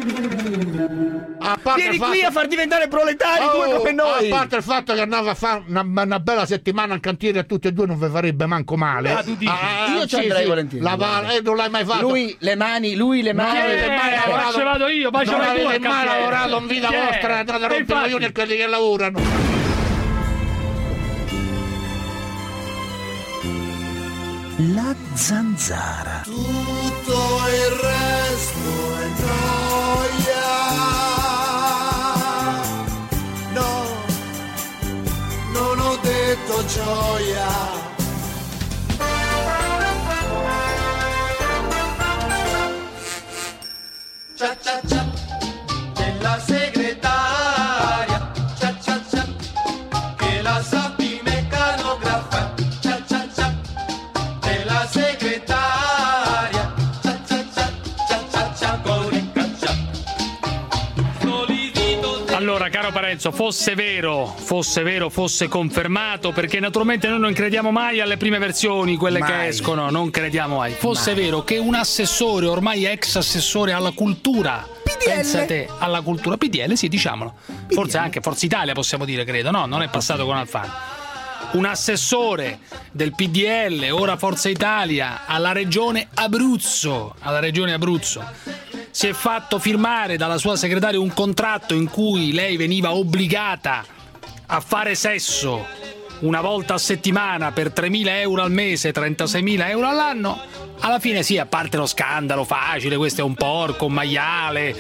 Vieni qui a far diventare proletari due come noi. A parte il fatto che andava a fare una bella settimana in cantiere a tutti e due, non vi farebbe manco male. Tu dici? Io ci andrei volentieri. Non l'hai mai fatto. Lui le mani. Ci vado io, ma non c'è avete mai lavorato in vita vostra, andate a rompere i coglioni a quelli che lavorano. La zanzara. Tutto il resto è noia. No, non ho detto gioia. Cia cia cia della segretaria. Cia cia cia che la sappi meccanografa. Cia cia cia della segretaria. Cia cia cia cia cia cia corica cia. Allora, caro Parenzo, fosse vero, fosse confermato, perché naturalmente noi non crediamo mai alle prime versioni, quelle che escono, non crediamo mai. Fosse vero che un assessore, ormai ex assessore alla cultura, pensate alla cultura, PDL, sì, diciamolo, forse anche Forza Italia possiamo dire, credo, no? Non è passato con Alfano. Un assessore del PDL, ora Forza Italia, alla regione Abruzzo, si è fatto firmare dalla sua segretaria un contratto in cui lei veniva obbligata a fare sesso una volta a settimana per 3.000 euro al mese, 36.000 euro all'anno. Alla fine sì, a parte lo scandalo facile, questo è un porco, un maiale,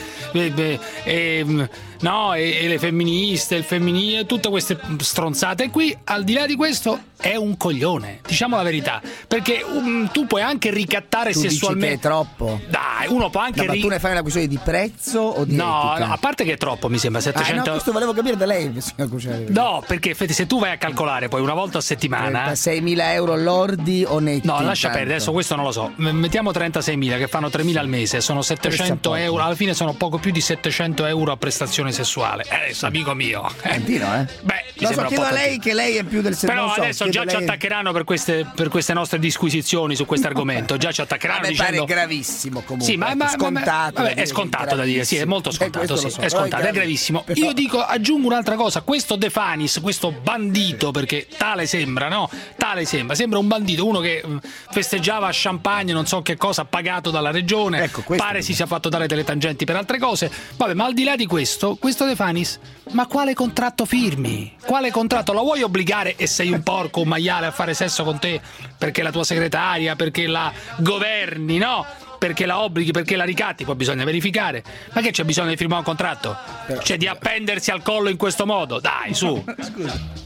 no, e le femministe, il femminile, tutte queste stronzate. E qui, al di là di questo, è un coglione, diciamo la verità, perché tu puoi anche ricattare tu sessualmente. Dici che è troppo? Dai, uno può anche ma tu ne fai una questione di prezzo o di etica? A parte che è troppo, mi sembra 700. No, questo volevo capire da lei, signor Cucciari. No, perché effetti, se tu vai a calcolare poi una volta a settimana 36.000 euro lordi o netti? No, lascia perdere, adesso questo non lo so. Mettiamo 36.000 che fanno 3.000 al mese, sono 700 euro, alla fine sono poco più di 700 euro a prestazione sessuale. Adesso, amico mio. Beh, lo so, chiedo a lei che lei è più del settore. Però adesso già ci attaccheranno per queste nostre disquisizioni su questo argomento. Già ci attaccheranno dicendo. Pare gravissimo comunque. Sì, ma scontato. Vabbè, è scontato da dire, sì, è molto scontato, sì, so, è scontato, è gravissimo. Però... Io dico, aggiungo un'altra cosa, questo De Fanis, questo bandito, perché tale sembra, no? Sembra un bandito, uno che festeggiava champagne, non so che cosa, pagato dalla regione, ecco, pare si sia fatto dare delle tangenti per altre cose. Vabbè, ma al di là di questo De Fanis, ma quale contratto firmi? Quale contratto? La vuoi obbligare, e sei un porco, un maiale, a fare sesso con te perché la tua segretaria, perché la governi, no? Perché la obblighi, perché la ricatti, poi bisogna verificare. Ma che c'è bisogno di firmare un contratto? Cioè di appendersi al collo in questo modo? Dai, su. Scusa.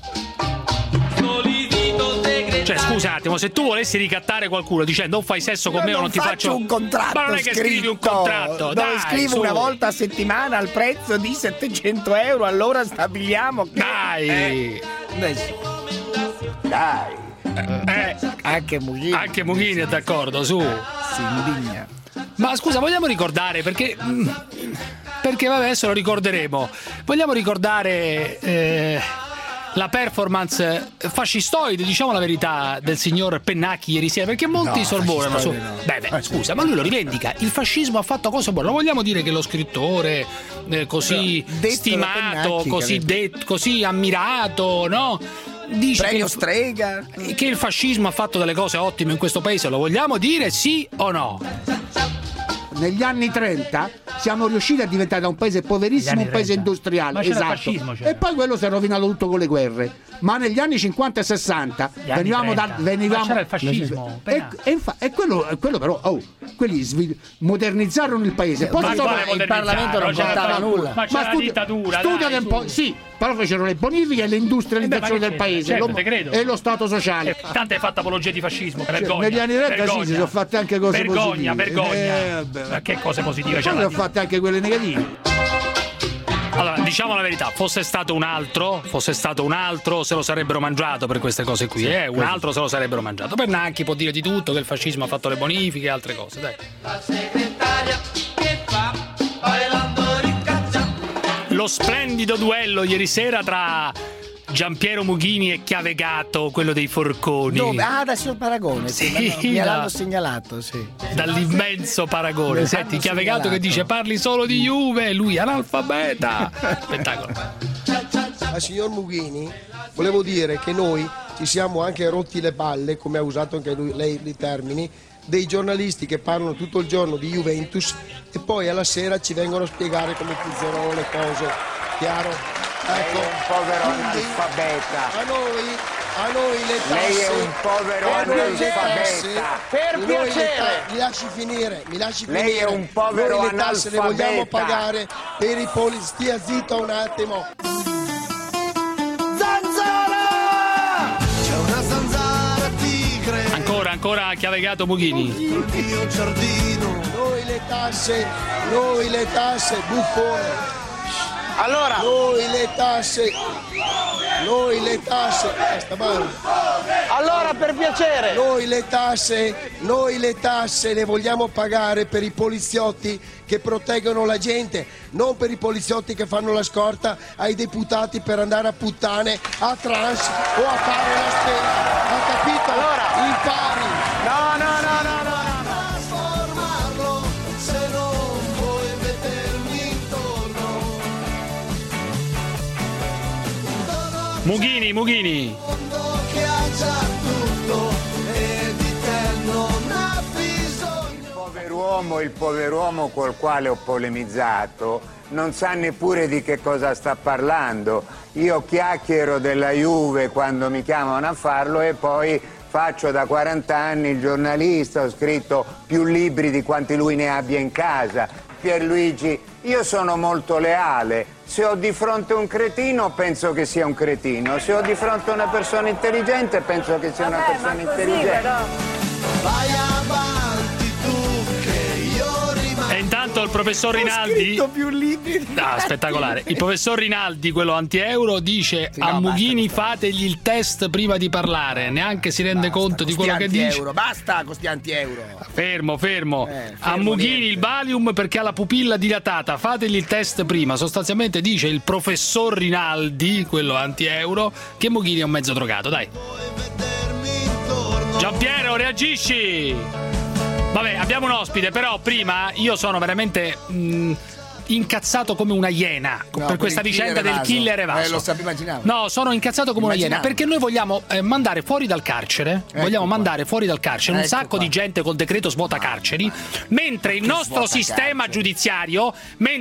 Cioè, scusa un attimo, se tu volessi ricattare qualcuno dicendo o fai sesso con me o non ti faccio un contratto, ma non è che scrivi un contratto, dove dai, scrivo una volta a settimana al prezzo di 700 euro, allora stabiliamo che... Dai! Anche Mughini è d'accordo, su. si indigna. Ma scusa, vogliamo ricordare, perché vabbè, adesso lo ricorderemo, vogliamo ricordare la performance fascistoide, diciamo la verità, del signor Pennacchi ieri sera, perché molti sorvolano su. Beh, scusa, ma lui lo rivendica. Il fascismo ha fatto cose buone. Non vogliamo dire che lo scrittore così stimato, così ammirato, no? Dice premio Strega, che il fascismo ha fatto delle cose ottime in questo paese. Lo vogliamo dire, sì o no? Negli anni 30 siamo riusciti a diventare da un paese poverissimo un paese industriale, esatto. E poi quello si è rovinato tutto con le guerre. Ma negli anni 50 e 60 venivamo c'era il fascismo. E quello però quelli modernizzarono il paese. Poi il Parlamento non contava nulla. Ma c'era la dittatura. Studiate un po', sì, però fecero le bonifiche e l'industrializzazione del paese, e lo Stato sociale. Tante hai fatto apologia di fascismo, vergogna. Negli anni 30 sì, si sono fatte anche cose positive. Vergogna. Ma che cose positive? Poi le ho fatte anche quelle negative. Allora, diciamo la verità, fosse stato un altro, se lo sarebbero mangiato per queste cose qui, un altro se lo sarebbero mangiato. Pernacchi può dire di tutto, che il fascismo ha fatto le bonifiche e altre cose, dai. La segretaria che fa bailando ricaccia. Lo splendido duello ieri sera tra Giampiero Mughini e Chiavegato, quello dei forconi. Dove? Ah, da signor Paragone, Sì, me l'hanno segnalato, sì. Dall'immenso Paragone. Senti, Chiavegato che dice parli solo di Juve, lui analfabeta. Spettacolo. Al signor Mughini volevo dire che noi ci siamo anche rotti le palle, come ha usato anche lei i termini, dei giornalisti che parlano tutto il giorno di Juventus e poi alla sera ci vengono a spiegare come funzionano le cose. Chiaro? Ecco, lei è un povero analfabeta. A noi le tasse. Lei è un povero analfabeta. Per piacere. Mi lasci finire. Lei è un povero noi le tasse le vogliamo analfabeta. pagare per i poliziotti. Stia zitto un attimo. C'è una zanzara tigre. Ancora Chiavegato Mughini. Io giardino. Noi le tasse, buffone. Allora, Noi le tasse, basta male. allora per piacere. Noi le tasse le vogliamo pagare per i poliziotti che proteggono la gente, non per i poliziotti che fanno la scorta ai deputati per andare a puttane, a trans o a fare la spesa. Ha capito? Allora. Impari. No. Trasformarlo se non vuoi vedermi intorno. Mughini. Mondo che ha già tutto e di te non ha bisogno. Il pover'uomo col quale ho polemizzato non sa neppure di che cosa sta parlando. Io chiacchiero della Juve quando mi chiamano a farlo e poi faccio da 40 anni il giornalista, ho scritto più libri di quanti lui ne abbia in casa. Pierluigi, io sono molto leale. Se ho di fronte un cretino, penso che sia un cretino. Se ho di fronte una persona intelligente, penso che sia una persona intelligente. Vai avanti tu che io rimango. E intanto il professor Rinaldi. Più libri. Ah, spettacolare. Il professor Rinaldi, quello anti-euro, dice a Mughini fategli il test prima di parlare. Neanche si rende conto di quello che dice. Basta con sti anti-euro. Fermo. A fermo Mughini niente. il Valium perché ha la pupilla dilatata. Fategli il test prima. Sostanzialmente dice il professor Rinaldi, quello anti-euro, che Mughini è un mezzo drogato. Dai. Giampiero, reagisci! Vabbè, abbiamo un ospite, però prima io sono veramente incazzato come una iena per questa vicenda del killer evaso. Lo sapevo immaginare. No, sono incazzato come una iena perché noi vogliamo mandare fuori dal carcere, un sacco di gente col decreto svuota carceri, mentre il nostro sistema giudiziario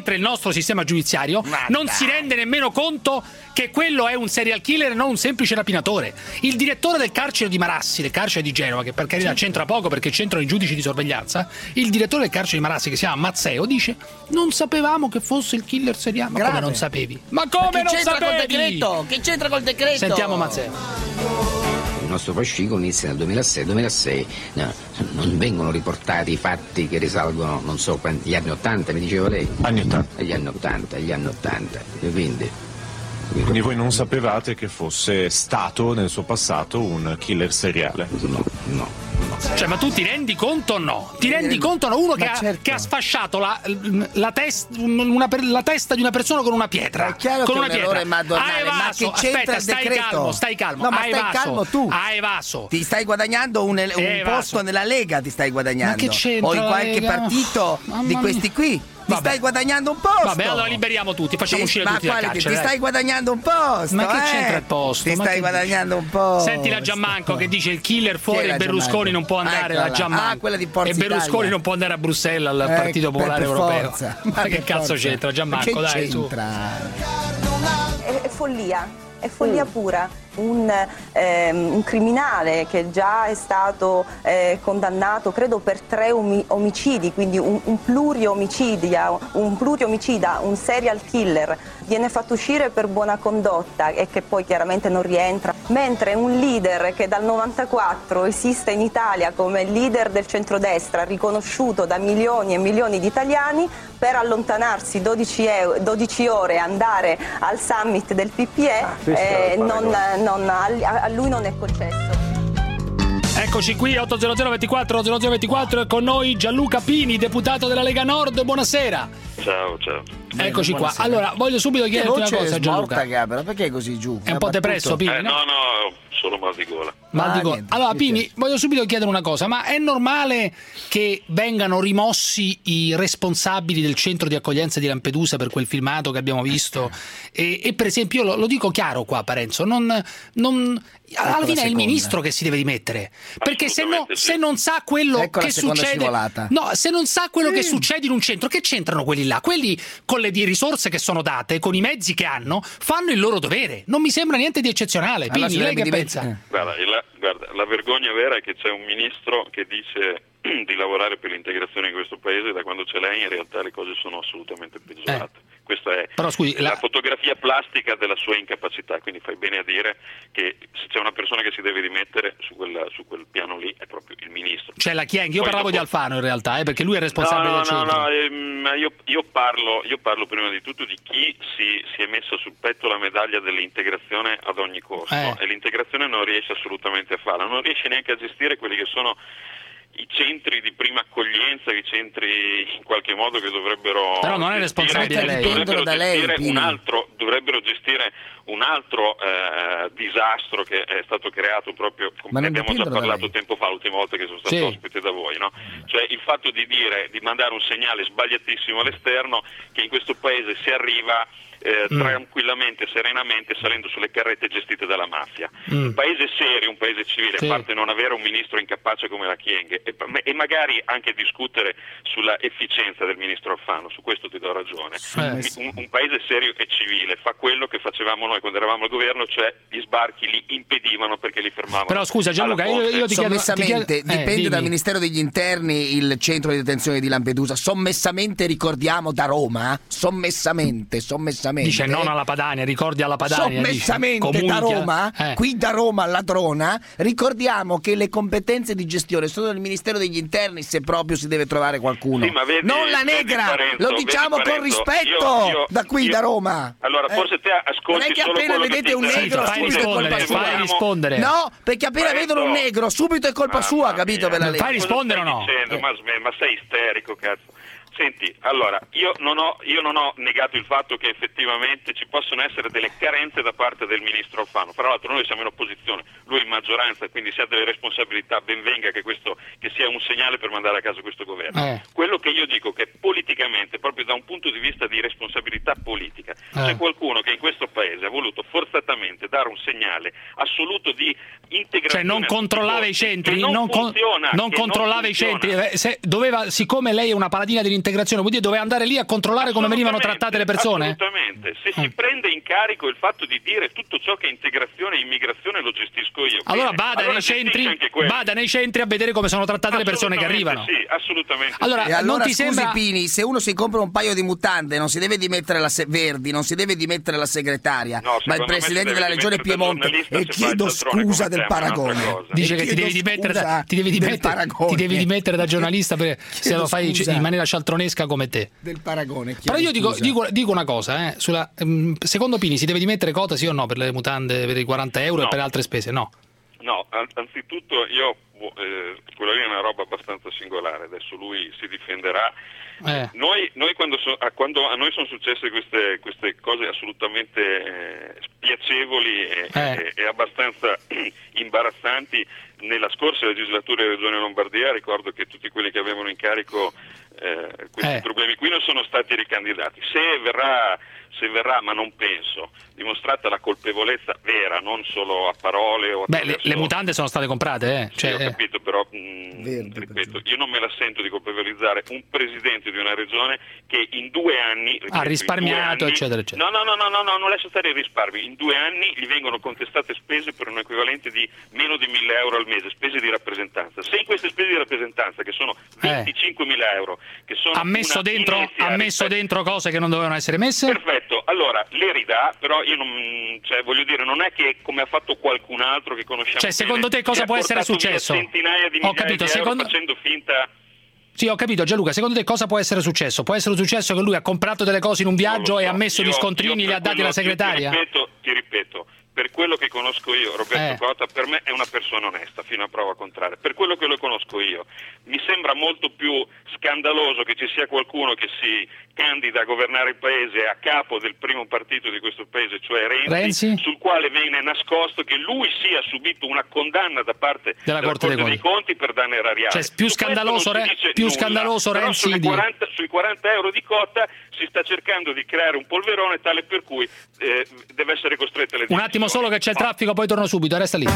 non si rende nemmeno conto che quello è un serial killer e non un semplice rapinatore. Il direttore del carcere di Marassi, del carcere di Genova, che per carità c'entra poco perché c'entrano i giudici di sorveglianza, il direttore del carcere di Marassi, che si chiama Mazzeo, dice: non sapevamo che fosse il killer seriale. Ma come non sapevi? Ma come non sapevi? Che c'entra col decreto? Sentiamo Mazzeo. Il nostro fascicolo inizia nel 2006. No, non vengono riportati i fatti che risalgono, non so quanti, gli anni 80, mi diceva lei? Anni 80. Gli anni 80. Quindi voi non sapevate che fosse stato nel suo passato un killer seriale? No. Cioè, ma tu ti rendi conto o no? Ti rendi conto o no? Uno che ha sfasciato la testa di una persona con una pietra. È chiaro con che una è un errore pietra. madornale, Ha evaso. ma che c'entra Aspetta, il decreto? stai calmo. No, ma ha stai evaso. calmo tu. Ha evaso. Ti stai guadagnando un posto nella Lega, ti stai guadagnando. Ma che c'entra o in la qualche Lega? partito Mamma di mia. questi qui. Ti Vabbè. stai guadagnando un posto. Vabbè, allora liberiamo tutti, facciamo uscire tutti dal carcere. Ti stai guadagnando un posto. Ma che c'entra il posto? Ti Ma stai che guadagnando un posto. Senti la Giammanco che dice il killer fuori Chi è e la Berlusconi Giammanco? non può andare Eccola. la Giammanco. Quella di Forza e Berlusconi Italia. non può andare a Bruxelles al Partito Popolare per Europeo. forza. Ma che per cazzo forza. c'entra Giammanco? Che Dai, su. c'entra? È follia. È follia pura, un criminale che già è stato condannato credo per 3 omicidi, quindi un pluriomicida, un serial killer, viene fatto uscire per buona condotta e che poi chiaramente non rientra, mentre un leader che dal 94 esiste in Italia come leader del centrodestra, riconosciuto da milioni e milioni di italiani, per allontanarsi 12 ore e andare al summit del PPE, a lui non è concesso. Eccoci qui, 800 24 0024, e con noi Gianluca Pini, deputato della Lega Nord. Buonasera. Ciao. Eccoci qua. Allora, voglio subito chiederti una cosa, Gianluca. Gabriele, perché è così giù? È un po' depresso, Pini? No, solo mal di gola. Allora, Pini, voglio subito chiedere una cosa, ma è normale che vengano rimossi i responsabili del centro di accoglienza di Lampedusa per quel filmato che abbiamo visto? E per esempio, io lo dico chiaro qua, Parenzo, alla fine è il ministro che si deve dimettere, perché se non sa quello che succede, se non sa quello che succede in un centro, che c'entrano quelli là? Quelli con le risorse che sono date, con i mezzi che hanno, fanno il loro dovere. Non mi sembra niente di eccezionale. Pini, lei che pensa? Guarda, la vergogna vera è che c'è un ministro che dice di lavorare per l'integrazione in questo paese, e da quando c'è lei in realtà le cose sono assolutamente peggiorate. Questa è la fotografia plastica della sua incapacità, quindi fai bene a dire che se c'è una persona che si deve dimettere su quel piano lì è proprio il ministro. Cioè la Chienghi, io parlavo di Alfano in realtà, perché lui è responsabile del centro. Io parlo prima di tutto di chi si è messa sul petto la medaglia dell'integrazione ad ogni costo, e l'integrazione non riesce assolutamente a farla, non riesce neanche a gestire quelli che sono i centri di prima accoglienza, i centri in qualche modo che dovrebbero... Però non è responsabile lei. Dovrebbero gestire un altro disastro che è stato creato proprio, come abbiamo già parlato tempo fa, l'ultima volta che sono stato ospite da voi, no? Cioè il fatto di mandare un segnale sbagliatissimo all'esterno che in questo paese si arriva tranquillamente, serenamente, salendo sulle carrette gestite dalla mafia. Un paese serio, un paese civile, a parte non avere un ministro incapace come la Kyenge e magari anche discutere sulla efficienza del ministro Alfano, su questo ti do ragione. Un paese serio e civile fa quello che facevamo noi quando eravamo al governo, cioè gli sbarchi li impedivano perché li fermavano. Però scusa Gianluca, io ti chiedo... Sommessamente, dipende dal Ministero degli Interni il centro di detenzione di Lampedusa, sommessamente ricordiamo da Roma, sommessamente. Dice non alla Padania, ricordi alla Padania. Sommessamente da Roma, qui da Roma alla Ladrona, ricordiamo che le competenze di gestione sono del Ministero degli Interni, se proprio si deve trovare qualcuno. Sì, ma vedi, non la Negra, Parenzo, lo diciamo con rispetto da qui da Roma. Allora, forse te ascolti non è che solo appena quello vedete che un negro subito è colpa sua. Fai rispondere. No, perché appena vedono un negro subito è colpa sua, capito? Per la fai rispondere o no? Ma sei isterico, cazzo. Senti, allora, io non ho negato il fatto che effettivamente ci possono essere delle carenze da parte del ministro Alfano. Fra l'altro noi siamo in opposizione, lui in maggioranza, quindi se ha delle responsabilità ben venga che sia un segnale per mandare a casa questo governo. Quello che io dico che politicamente, proprio da un punto di vista di responsabilità politica, c'è qualcuno che in questo paese ha voluto forzatamente dare un segnale assoluto di integrazione. Cioè non controllava i centri, non controllava i centri. Siccome lei è una paladina dell'integrazione, vuol dire doveva andare lì a controllare come venivano trattate le persone? Assolutamente. Se si prende in carico il fatto di dire tutto ciò che è integrazione e immigrazione lo gestisco io. Allora vada nei centri a vedere come sono trattate le persone che arrivano. Sì, assolutamente. Allora, sì. non ti sembra, Pini, se uno si compra un paio di mutande non si deve dimettere Verdi, non si deve dimettere la segretaria, ma il presidente della regione Piemonte, e chiedo scusa del paragone. Dice che ti devi dimettere da giornalista se lo fai in maniera cialtronesca come te. Del paragone. Però io dico una cosa, secondo Pini si deve dimettere quota sì o no per le mutande, per i 40 euro e per altre spese? No, anzitutto quella lì è una roba abbastanza singolare, adesso lui si difenderà. Noi quando a noi sono successe queste cose assolutamente spiacevoli e abbastanza imbarazzanti nella scorsa legislatura della Regione Lombardia, ricordo che tutti quelli che avevano in carico questi problemi qui non sono stati ricandidati. Se verrà, ma non penso, dimostrata la colpevolezza vera, non solo a parole o le mutande sono state comprate, Sì, ho capito, però ripeto, io non me la sento di colpevolizzare un presidente di una regione che in 2 anni ha risparmiato, eccetera. No, non lascia stare il risparmio. In 2 anni gli vengono contestate spese per un equivalente di meno di 1.000 euro al mese, spese di rappresentanza. Se in queste spese di rappresentanza, che sono 25.000 euro, che sono ha messo dentro cose che non dovevano essere messe? Perfetto, allora le ridà, però io non è che come ha fatto qualcun altro che conosciamo. Cioè, secondo te cosa può essere successo? Centinaia di migliaia di euro facendo finta. Sì, ho capito Gianluca, secondo te cosa può essere successo? Può essere successo che lui ha comprato delle cose in un viaggio e ha messo gli scontrini, li ha dati alla segretaria? Ti ripeto, per quello che conosco io, Roberto Cota per me è una persona onesta, fino a prova contraria. Per quello che lo conosco io, mi sembra molto più scandaloso che ci sia qualcuno che si candida a governare il paese a capo del primo partito di questo paese, cioè Renzi, sul quale viene nascosto che lui sia subito una condanna da parte della Corte dei Conti per danno erariale. Cioè, più scandaloso Renzi sui 40 euro di quota si sta cercando di creare un polverone tale per cui deve essere costretto alle dimissioni. Un attimo solo che c'è traffico, poi torno subito, resta lì.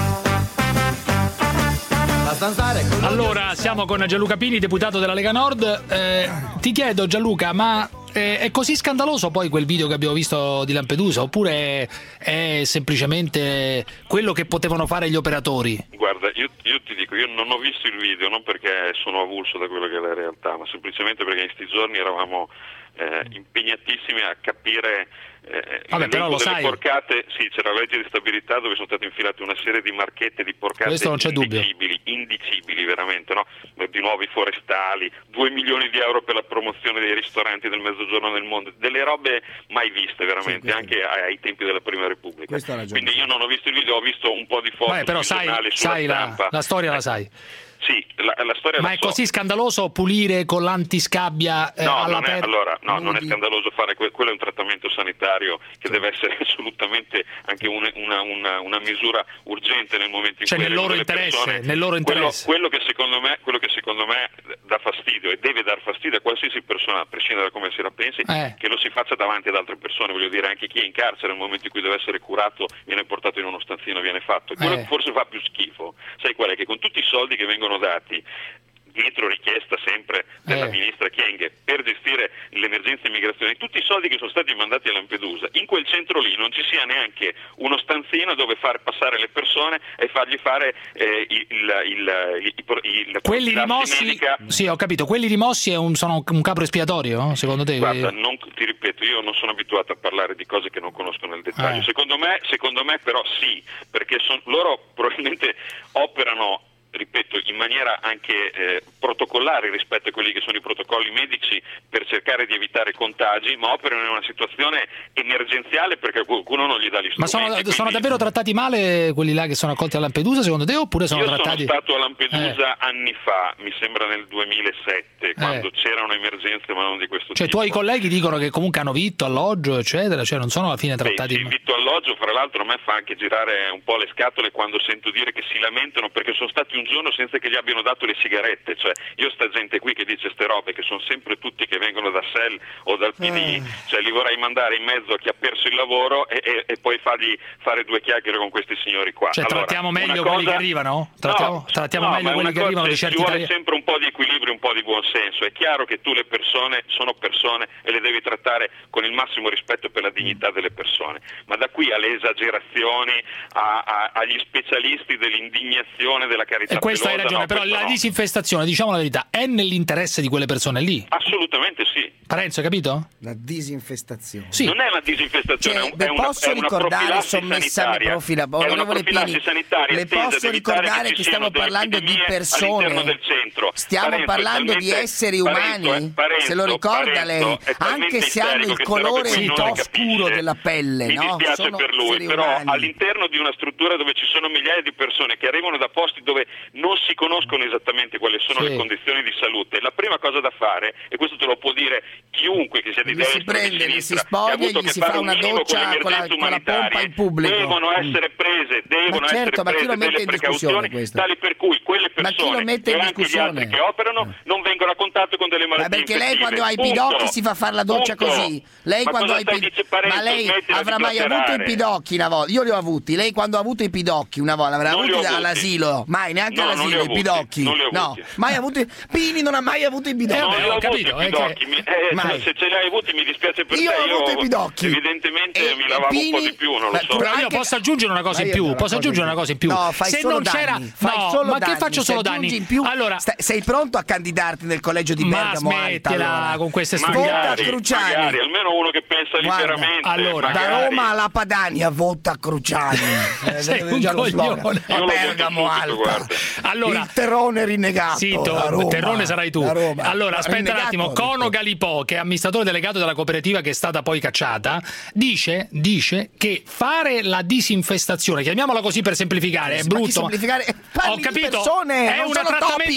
Allora, siamo con Gianluca Pini, deputato della Lega Nord. Ti chiedo, Gianluca, ma è così scandaloso poi quel video che abbiamo visto di Lampedusa, oppure è semplicemente quello che potevano fare gli operatori? Guarda, io ti dico, io non ho visto il video, non perché sono avulso da quello che è la realtà, ma semplicemente perché in questi giorni eravamo impegnatissimi a capire però delle porcate. Sì, c'era la legge di stabilità dove sono state infilate una serie di marchette di porcate indicibili veramente, no? Di nuovi forestali, 2 milioni di euro per la promozione dei ristoranti del mezzogiorno nel mondo, delle robe mai viste veramente, anche ai tempi della Prima Repubblica. Quindi io non ho visto il video, ho visto un po' di foto però sui giornali, sai la storia la sai. Sì, la storia ma la è così scandaloso pulire con l'antiscabbia non è scandaloso fare quello è un trattamento sanitario che deve essere assolutamente anche una misura urgente nel momento in cui nel loro interesse. Quello che secondo me dà fastidio e deve dar fastidio a qualsiasi persona, a prescindere da come si la pensi, che lo si faccia davanti ad altre persone, voglio dire, anche chi è in carcere nel momento in cui deve essere curato viene portato in uno stanzino, viene fatto. Quello che forse fa più schifo, sai qual è? Che con tutti i soldi che vengono dati dietro richiesta sempre della ministra Kyenge per gestire l'emergenza immigrazione, tutti i soldi che sono stati mandati a Lampedusa, in quel centro lì non ci sia neanche uno stanzino dove far passare le persone e fargli fare quelli rimossi medica. Sì, ho capito, quelli rimossi sono un capro espiatorio, secondo te? Guarda, ti ripeto, io non sono abituato a parlare di cose che non conosco nel dettaglio. Secondo me però sì, perché loro probabilmente operano, ripeto, in maniera anche protocollare rispetto a quelli che sono i protocolli medici per cercare di evitare contagi, ma operano in una situazione emergenziale perché qualcuno non gli dà gli strumenti. Ma sono davvero trattati male quelli là che sono accolti a Lampedusa, secondo te, oppure sono trattati? Io sono stato a Lampedusa anni fa, mi sembra nel 2007, quando c'erano emergenze ma non di questo tipo. Cioè, tuoi colleghi dicono che comunque hanno vitto, alloggio, eccetera, cioè non sono alla fine trattati male. Vitto, alloggio, fra l'altro a me fa anche girare un po' le scatole quando sento dire che si lamentano perché sono stati un giorno senza che gli abbiano dato le sigarette. Cioè, io sta gente qui che dice ste robe, che sono sempre tutti che vengono da SEL o dal PD, cioè li vorrei mandare in mezzo a chi ha perso il lavoro e poi fargli fare due chiacchiere con questi signori qua. Cioè, allora, trattiamo meglio quelli che arrivano? Trattiamo meglio quelli che arrivano di certi italiani? Ci vuole sempre un po' di equilibrio, un po' di buonsenso. È chiaro che tu le persone sono persone e le devi trattare con il massimo rispetto per la dignità delle persone, ma da qui alle esagerazioni, agli specialisti dell'indignazione, della carità. E questo hai ragione, però la disinfestazione, diciamo la verità, è nell'interesse di quelle persone lì? Assolutamente sì. Parenzo, hai capito? La disinfestazione. Sì. Non è una disinfestazione, le posso ricordare sommessamente, onorevole Pini, le posso ricordare che stiamo parlando di persone, del centro. Stiamo parlando di esseri umani, se lo ricorda lei, anche se hanno il colore un po' scuro della pelle. Mi dispiace per lui, però all'interno di una struttura dove ci sono migliaia di persone che arrivano da posti dove non si conoscono esattamente quali sono le condizioni di salute, la prima cosa da fare, e questo te lo può dire chiunque che sia di destra, si prende, li si spoglia e gli si fa una doccia con la pompa in pubblico. Devono essere prese, delle precauzioni tali per cui quelle persone e anche gli altri che operano non vengono a contatto con delle malattie infettive. Perché lei quando ha i pidocchi si fa fare la doccia così. Lei quando ha i ma lei avrà mai avuto i pidocchi una volta? Io li ho avuti. Lei quando ha avuto i pidocchi una volta avrà avuti all'asilo? Mai, neanche all'asilo i pidocchi. No, mai avuto. Pini non ha mai avuto i pidocchi. Non ho capito. Se ce li hai avuti mi dispiace per te. Io ho avuto i pidocchi. Evidentemente mi lavavo un po' di più, non lo so. Però io posso aggiungere una cosa in più. No, fai se solo non c'era danni. Ma che faccio solo danni? In più, allora, sei pronto a candidarti nel collegio di Bergamo? Ma smettila con queste vota Cruciani. Magari, almeno uno che pensa liberamente. Allora, da Roma alla Padania vota Cruciani. Sei un coglione. A Bergamo Alta. Allora, il terrone rinnegato. Zitto, terrone sarai tu. Allora, aspetta un attimo. Cono Galipò, che è amministratore delegato della cooperativa che è stata poi cacciata, dice che fare la disinfestazione, chiamiamola così per semplificare, è brutto. Ho capito. Persone, è non un sono trattamento. Topi.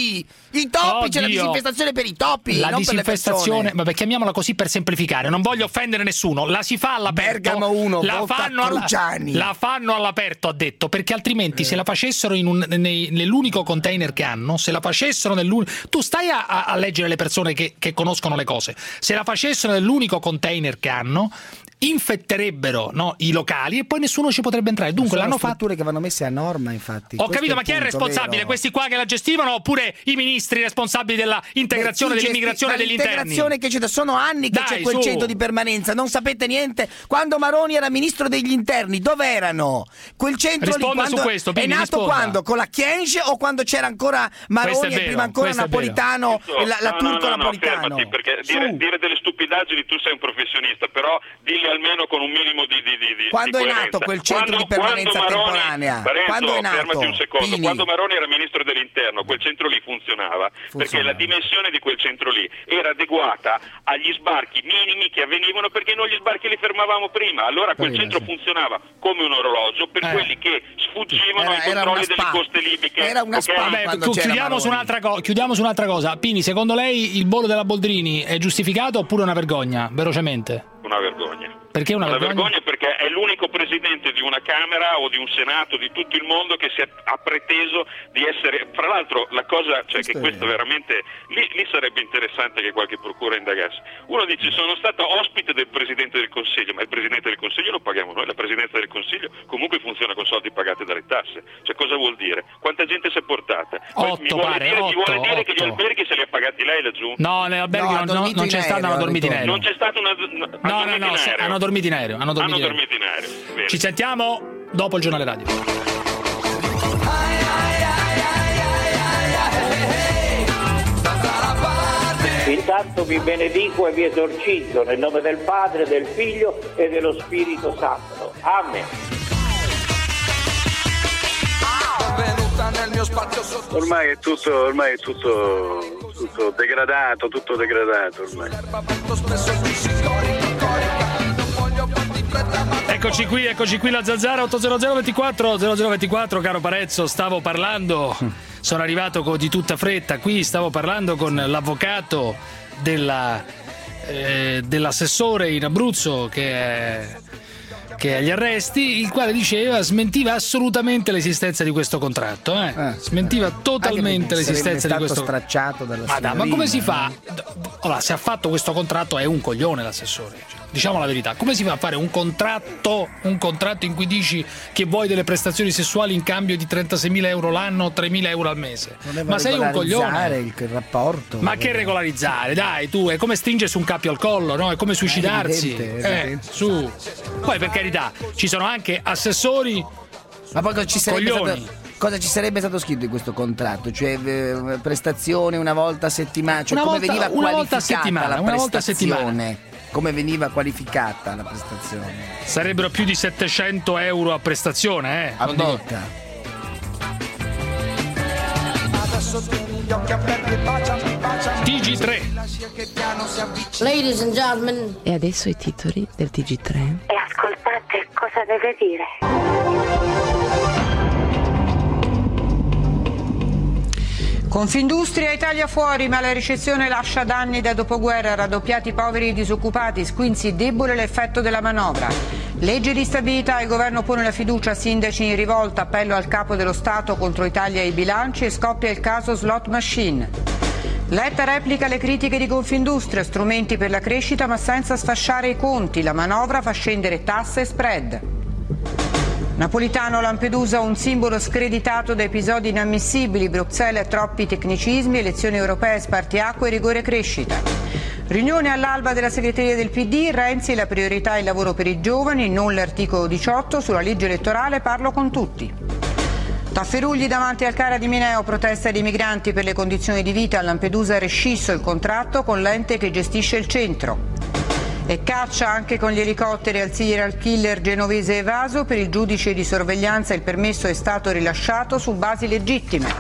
I topi, c'è la disinfestazione per i topi, la non disinfestazione, per le persone. vabbè, chiamiamola così per semplificare, non voglio offendere nessuno, la si fa all'aperto. Bergamo 1, la fanno all'aperto, ha detto, perché altrimenti se la facessero nell'unico container che hanno, se la facessero tu stai a leggere le persone che conoscono le cose, se la facessero nell'unico container che hanno, infetterebbero, no, i locali e poi nessuno ci potrebbe entrare. Dunque l'hanno fatto, che vanno messe a norma, infatti. Ho capito, ma chi è responsabile? Vero? Questi qua che la gestivano oppure i ministri responsabili della integrazione, dell'immigrazione, degli interni? L'integrazione che c'è, sono anni che c'è quel centro di permanenza, non sapete niente. Quando Maroni era ministro degli interni, dove erano? Quel centro risponda lì, su questo, è nato risponda. Quando? Con la Chienge o quando c'era ancora Maroni e prima ancora Napolitano, la Turco Napolitano? Fermati, perché dire delle stupidaggini, tu sei un professionista, però dilli almeno con un minimo di quando è nato quel centro di permanenza temporanea? Quando è nato? Fermati un secondo. Quando Maroni era ministro dell'interno, quel centro lì funzionava perché la dimensione di quel centro lì era adeguata agli sbarchi minimi che avvenivano, perché noi gli sbarchi li fermavamo prima. Allora quel centro funzionava come un orologio per quelli che sfuggivano ai controlli delle coste libiche. Era una chiudiamo su un'altra cosa. Pini, secondo lei il volo della Boldrini è giustificato oppure una vergogna? Velocemente. Una vergogna. Perché una vergogna? Perché è l'unico presidente di una Camera o di un Senato di tutto il mondo che ha preteso di essere. Fra l'altro la cosa, cioè che questo veramente lì sarebbe interessante che qualche procura indagasse. Uno dice: sono stato ospite del Presidente del Consiglio, ma il Presidente del Consiglio lo paghiamo noi, la Presidenza del Consiglio comunque funziona con soldi pagati dalle tasse. Cioè cosa vuol dire? Quanta gente si è portata? Mi vuole dire che gli alberghi se li ha pagati lei laggiù? No, negli alberghi non c'è stato, hanno dormito in aereo. Non c'è stato hanno dormito in aereo. Hanno dormito in aereo. Bene. Ci sentiamo dopo il giornale radio. Intanto vi benedico e vi esorcizzo nel nome del Padre, del Figlio e dello Spirito Santo. Amen. Ormai è tutto degradato, ormai. Eccoci qui la Zanzara 80024 caro Parezzo, sono arrivato di tutta fretta qui, stavo parlando con l'avvocato dell'assessore in Abruzzo che è agli arresti, il quale smentiva assolutamente l'esistenza di questo contratto, smentiva totalmente l'esistenza di questo stracciato dalla ma come si fa? Allora, se ha fatto questo contratto è un coglione l'assessore, diciamo la verità. Come si fa a fare un contratto in cui dici che vuoi delle prestazioni sessuali in cambio di 36.000 euro l'anno, 3.000 euro al mese? Ma sei un coglione. Il rapporto. Ma che regolarizzare? Dai, tu, è come stringersi un cappio al collo, no? È come suicidarsi. Su. Poi per carità, ci sono anche assessori. Ma poi cosa ci sarebbe stato scritto in questo contratto? Cioè prestazione una volta a settimana, cioè veniva qualificata una volta a settimana. Come veniva qualificata la prestazione? Sarebbero più di 700 euro a prestazione, a botta. TG3. Ladies and gentlemen. E adesso i titoli del TG3. E ascoltate cosa deve dire. Confindustria Italia fuori, ma la ricezione lascia danni da dopoguerra, raddoppiati poveri e disoccupati, quindi debole l'effetto della manovra. Legge di stabilità, il governo pone la fiducia a sindaci in rivolta, appello al capo dello Stato contro i tagli ai bilanci e scoppia il caso slot machine. Letta replica le critiche di Confindustria, strumenti per la crescita ma senza sfasciare i conti, la manovra fa scendere tasse e spread. Napolitano, Lampedusa, un simbolo screditato da episodi inammissibili, Bruxelles troppi tecnicismi, elezioni europee, spartiacque e rigore crescita. Riunione all'alba della segreteria del PD, Renzi, la priorità è il lavoro per i giovani, non l'articolo 18, sulla legge elettorale parlo con tutti. Tafferugli davanti al CARA di Mineo, protesta dei migranti per le condizioni di vita, a Lampedusa rescisso il contratto con l'ente che gestisce il centro. E caccia anche con gli elicotteri al serial killer genovese evaso, per il giudice di sorveglianza il permesso è stato rilasciato su basi legittime.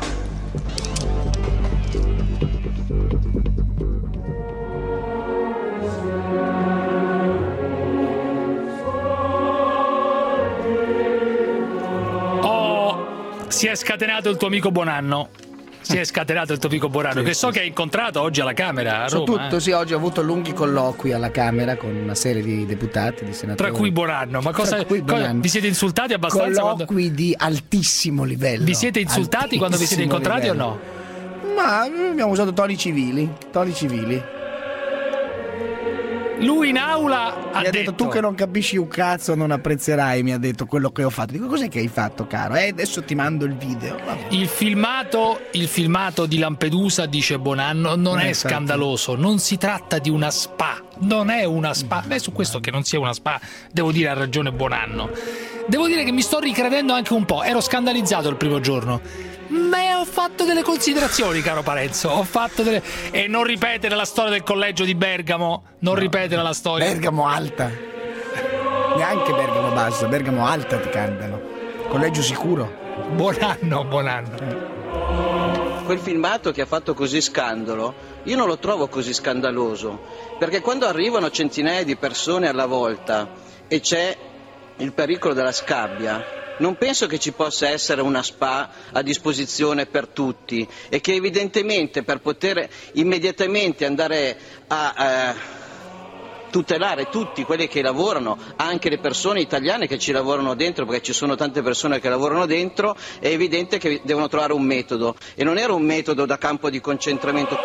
Si è scatenato il tuo amico Buonanno. si è scatenato il Topico Bonanno, che so che hai incontrato oggi alla Camera a Roma. Tutto, sì, oggi ho avuto lunghi colloqui alla Camera con una serie di deputati, di senatori. Tra cui Bonanno, ma cosa vi siete insultati abbastanza? Colloqui di altissimo livello. Vi siete insultati quando vi siete incontrati o no? Ma abbiamo usato toni civili. Lui in aula ha detto tu che non capisci un cazzo non apprezzerai, mi ha detto quello che ho fatto. Dico, cos'è che hai fatto, caro? Adesso ti mando il video. Il filmato di Lampedusa, dice Bonanno, non è scandaloso, non si tratta di una spa, non è una spa. Beh, su questo che non sia una spa devo dire ha ragione Bonanno. Devo dire che mi sto ricredendo anche un po', ero scandalizzato il primo giorno, ma ho fatto delle considerazioni, caro Parenzo, e non ripetere la storia del collegio di Bergamo, ripetere la storia. Bergamo alta, neanche Bergamo bassa, Bergamo alta ti cantano, collegio sicuro. Buon anno. Quel filmato che ha fatto così scandalo, io non lo trovo così scandaloso, perché quando arrivano centinaia di persone alla volta e c'è il pericolo della scabbia, non penso che ci possa essere una spa a disposizione per tutti e che evidentemente per poter immediatamente andare a tutelare tutti quelli che lavorano, anche le persone italiane che ci lavorano dentro, perché ci sono tante persone che lavorano dentro, è evidente che devono trovare un metodo, e non era un metodo da campo di concentramento.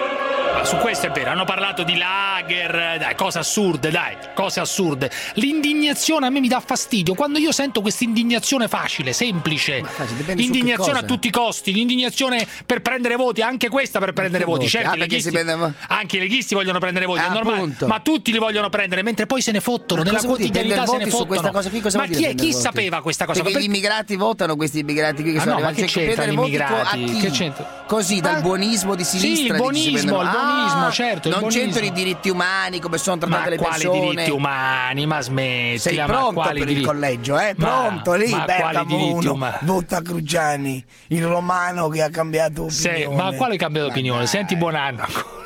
Su questo è vero, hanno parlato di lager, cose assurde. L'indignazione a me mi dà fastidio quando io sento questa indignazione facile, semplice, indignazione a tutti i costi, l'indignazione per prendere voti, anche questa per prendere voti. Certo, anche i leghisti vogliono prendere voti, è normale, ma tutti li vogliono prendere, mentre poi se ne fottono, nella quotidianità se ne fottono. Ma chi sapeva questa cosa? Perché gli immigrati votano, questi immigrati qui che sono arrivati. Ma che c'entrano gli immigrati? Che c'entra? Così, dal buonismo di sinistra. Sì, il buonismo, certo, non c'entrano i diritti umani, come sono trattate le persone. Ma quali diritti umani? Ma smettila. Sei pronto per il collegio, pronto lì, Bergamo 1, vota Cruciani, il romano che ha cambiato opinione. Ma quale ha cambiato opinione? Senti Bonanno.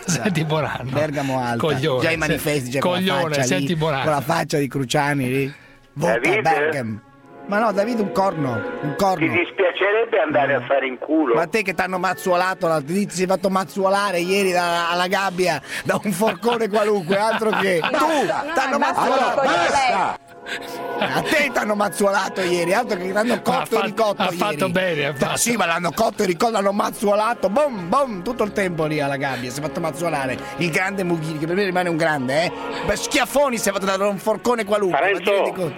Bergamo alta. Coglione, già i manifesti, già coglione, senti lì, Bonanno. con la faccia di Cruciani lì. Vota Bergamo. Ma no, Davide, un corno. Ti dispiacerebbe andare a fare in culo? Ma te che t'hanno mazzuolato, ti sei fatto mazzuolare ieri alla gabbia da un forcone qualunque, altro che tu t'hanno mazzuolato. Basta! A te t'hanno mazzuolato ieri, altro che l'hanno cotto e ricotto ieri. Ha fatto bene. Sì, ma l'hanno cotto e ricotto, l'hanno mazzuolato, bom, tutto il tempo lì alla gabbia, si è fatto mazzuolare. Il grande Mughini, che per me rimane un grande, Schiaffoni si è fatto da un forcone qualunque. Parenzo,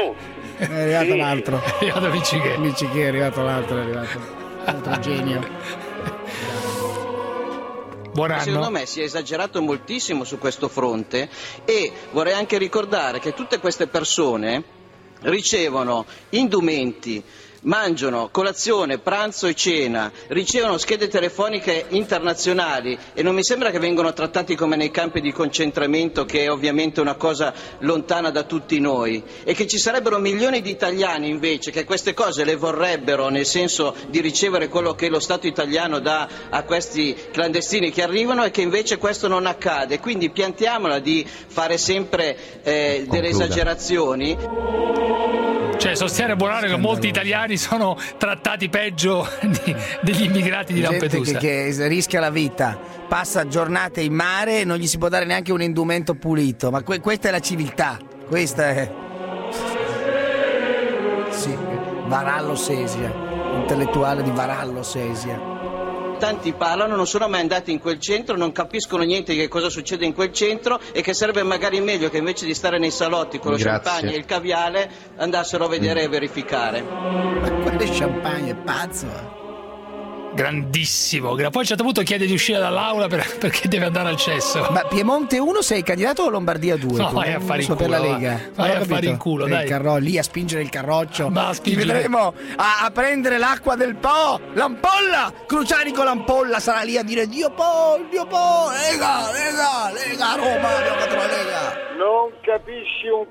è arrivato l'altro. È arrivato Micichè, è arrivato l'altro, altro genio. Buon anno. Secondo me si è esagerato moltissimo su questo fronte, e vorrei anche ricordare che tutte queste persone ricevono indumenti, mangiano colazione, pranzo e cena, ricevono schede telefoniche internazionali, e non mi sembra che vengono trattati come nei campi di concentramento, che è ovviamente una cosa lontana da tutti noi, e che ci sarebbero milioni di italiani invece che queste cose le vorrebbero, nel senso di ricevere quello che lo Stato italiano dà a questi clandestini che arrivano, e che invece questo non accade. Quindi piantiamola di fare sempre delle esagerazioni. Cioè, sostiene Bonanno che molti italiani sono trattati peggio degli immigrati di Lampedusa. Gente che rischia la vita, passa giornate in mare e non gli si può dare neanche un indumento pulito. Ma questa è la civiltà. Questa è... Sì, Varallo Sesia, intellettuale di Varallo Sesia. Tanti parlano, non sono mai andati in quel centro, non capiscono niente di che cosa succede in quel centro, e che sarebbe magari meglio che invece di stare nei salotti con lo champagne e il caviale andassero a vedere e verificare. Ma quale champagne, è pazzo? Grandissimo. Poi a un certo punto chiede di uscire dall'aula perché deve andare al cesso. Ma Piemonte 1 sei candidato o Lombardia 2? No, vai a fare in culo per la Lega. Vai a fare in culo, dai. Lì a spingere il carroccio. Ti vedremo a prendere l'acqua del Po, l'ampolla. Cruciani con l'ampolla sarà lì a dire Dio Po, Lega, Roma, abbiamo fatto la Lega. Non capisci un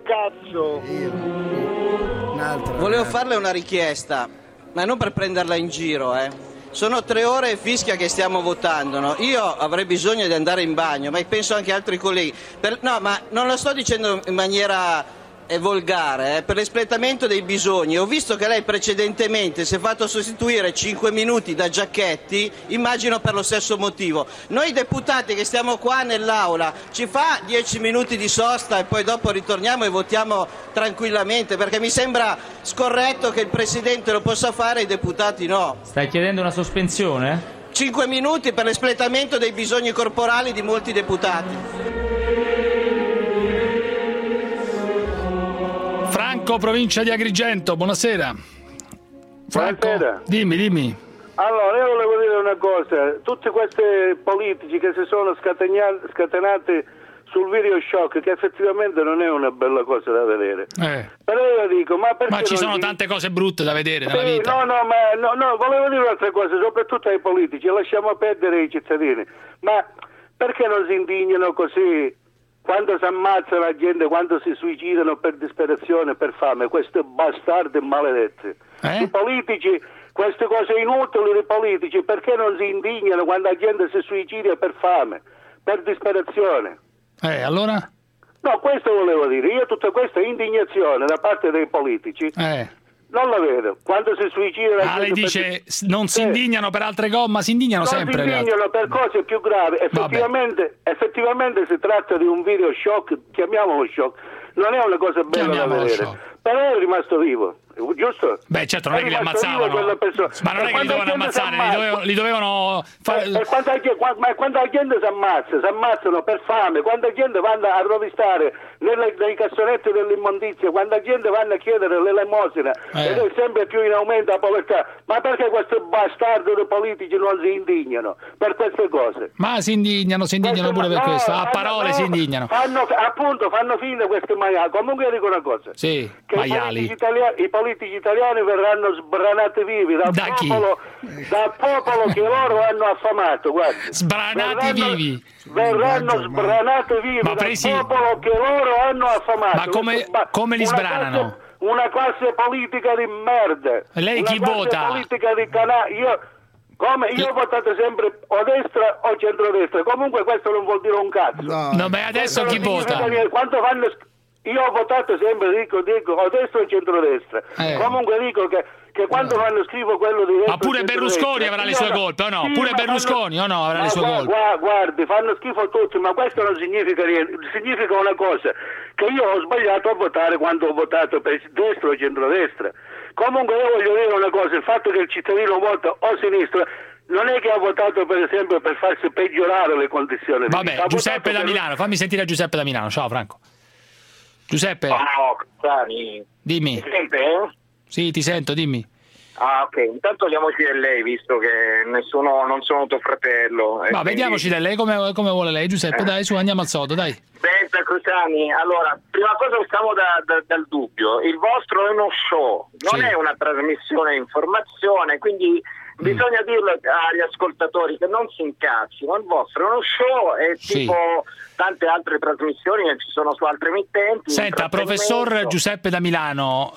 cazzo. Volevo farle una richiesta, ma non per prenderla in giro, Sono 3 ore e fischia che stiamo votando, no? Io avrei bisogno di andare in bagno, ma penso anche altri colleghi. No, ma non lo sto dicendo in maniera è volgare per l'espletamento dei bisogni. Ho visto che lei precedentemente si è fatto sostituire 5 minuti da Giacchetti, immagino per lo stesso motivo. Noi deputati che stiamo qua nell'aula, ci fa 10 minuti di sosta e poi dopo ritorniamo e votiamo tranquillamente, perché mi sembra scorretto che il Presidente lo possa fare e i deputati no. Stai chiedendo una sospensione? 5 minuti per l'espletamento dei bisogni corporali di molti deputati. Franco, provincia di Agrigento, buonasera. Franco, buonasera. Dimmi. Allora, io volevo dire una cosa. Tutti questi politici che si sono scatenati sul video shock, che effettivamente non è una bella cosa da vedere. Però io dico, ma perché ci sono tante cose brutte da vedere nella vita. No, volevo dire un'altra cosa, soprattutto ai politici, lasciamo perdere i cittadini. Ma perché non si indignano così quando si ammazza la gente, quando si suicidano per disperazione, per fame, questi bastardi maledetti? I politici, queste cose inutili dei politici, perché non si indignano quando la gente si suicida per fame, per disperazione? Allora? No, questo volevo dire. Io tutta questa indignazione da parte dei politici non la vedo. Quando si suicida la gente... lei dice non si indignano per altre cose, ma si indignano sempre. Si indignano per cose più gravi. Effettivamente si tratta di un video shock, chiamiamolo shock. Non è una cosa bella da vedere. Però è rimasto vivo, giusto? Beh, certo, non è che li ammazzavano. Ma non è che li dovevano ammazzare, li dovevano fare. Ma quando la gente si ammazzano per fame, quando la gente vanno a rovistare nei cassonetti dell'immondizia, quando la gente vanno a chiedere l'elemosina ed è sempre più in aumento la povertà, ma perché questi bastardi dei politici non si indignano per queste cose? Ma si indignano pure per questo, a parole si indignano. Fanno fine queste maiali. Comunque io dico una cosa. Sì, maiali. I politici italiani verranno sbranati vivi dal popolo che loro hanno affamato, guarda. Verranno sbranati vivi dal popolo che loro hanno affamato. Ma come li sbranano? Una classe politica di merda. Lei chi vota? Politica di io ho votato sempre o destra o centrodestra. Comunque questo non vuol dire un cazzo. No, ma adesso chi vota? Io ho votato sempre, dico, o destra o centrodestra. Comunque dico che quando fanno schifo quello di destra. Ma pure Berlusconi avrà le sue colpe, o no? Sì, pure Berlusconi o no avrà le sue colpe. Guardi, fanno schifo tutti, ma questo non significa niente. Significa una cosa, che io ho sbagliato a votare quando ho votato per destra o centrodestra. Comunque io voglio dire una cosa, il fatto che il cittadino vota o sinistra non è che ha votato per esempio per farsi peggiorare le condizioni. Vabbè, Giuseppe da Milano, fammi sentire Giuseppe da Milano. Ciao Franco. Giuseppe. Dimmi. Mi sente? Sì, ti sento, dimmi. Ok, intanto diamoci da lei, visto che non sono tuo fratello. Ma vediamoci da lei come vuole lei, Giuseppe, dai, su, andiamo al sodo, dai. Senta Cruciani, allora, prima cosa usciamo dal dubbio, il vostro è uno show, non è una trasmissione informazione, quindi bisogna dirlo agli ascoltatori che non si incazzino, il vostro è uno show, è tipo tante altre trasmissioni che ci sono su altre emittenti. Senta, professor Giuseppe da Milano,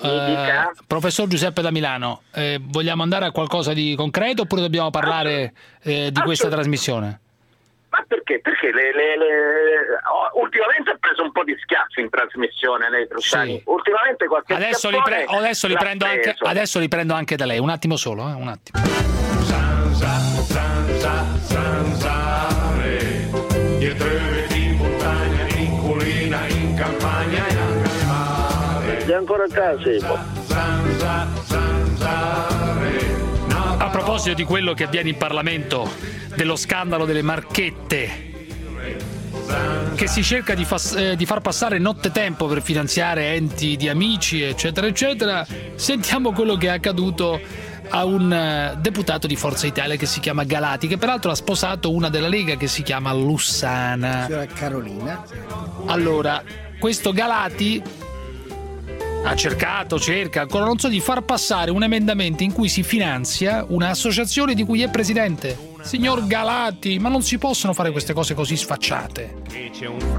vogliamo andare a qualcosa di concreto oppure dobbiamo parlare di questa trasmissione? Ma perché? Perché ultimamente ha preso un po' di schiaffi in trasmissione lei, Cruciani. Ultimamente qualche adesso li prendo anche da lei, un attimo solo, un attimo. Zanzare, dietro i veti in montagna, in collina, in campagna e anche al mare. È ancora a casa, A proposito di quello che avviene in Parlamento, dello scandalo delle marchette, che si cerca di far passare nottetempo per finanziare enti di amici, eccetera, eccetera, sentiamo quello che è accaduto a un deputato di Forza Italia che si chiama Galati, che peraltro ha sposato una della Lega che si chiama Lussana. Signora Carolina. Allora, questo Galati cerca ancora, non so, di far passare un emendamento in cui si finanzia un'associazione di cui è presidente. Signor Galati, ma non si possono fare queste cose così sfacciate.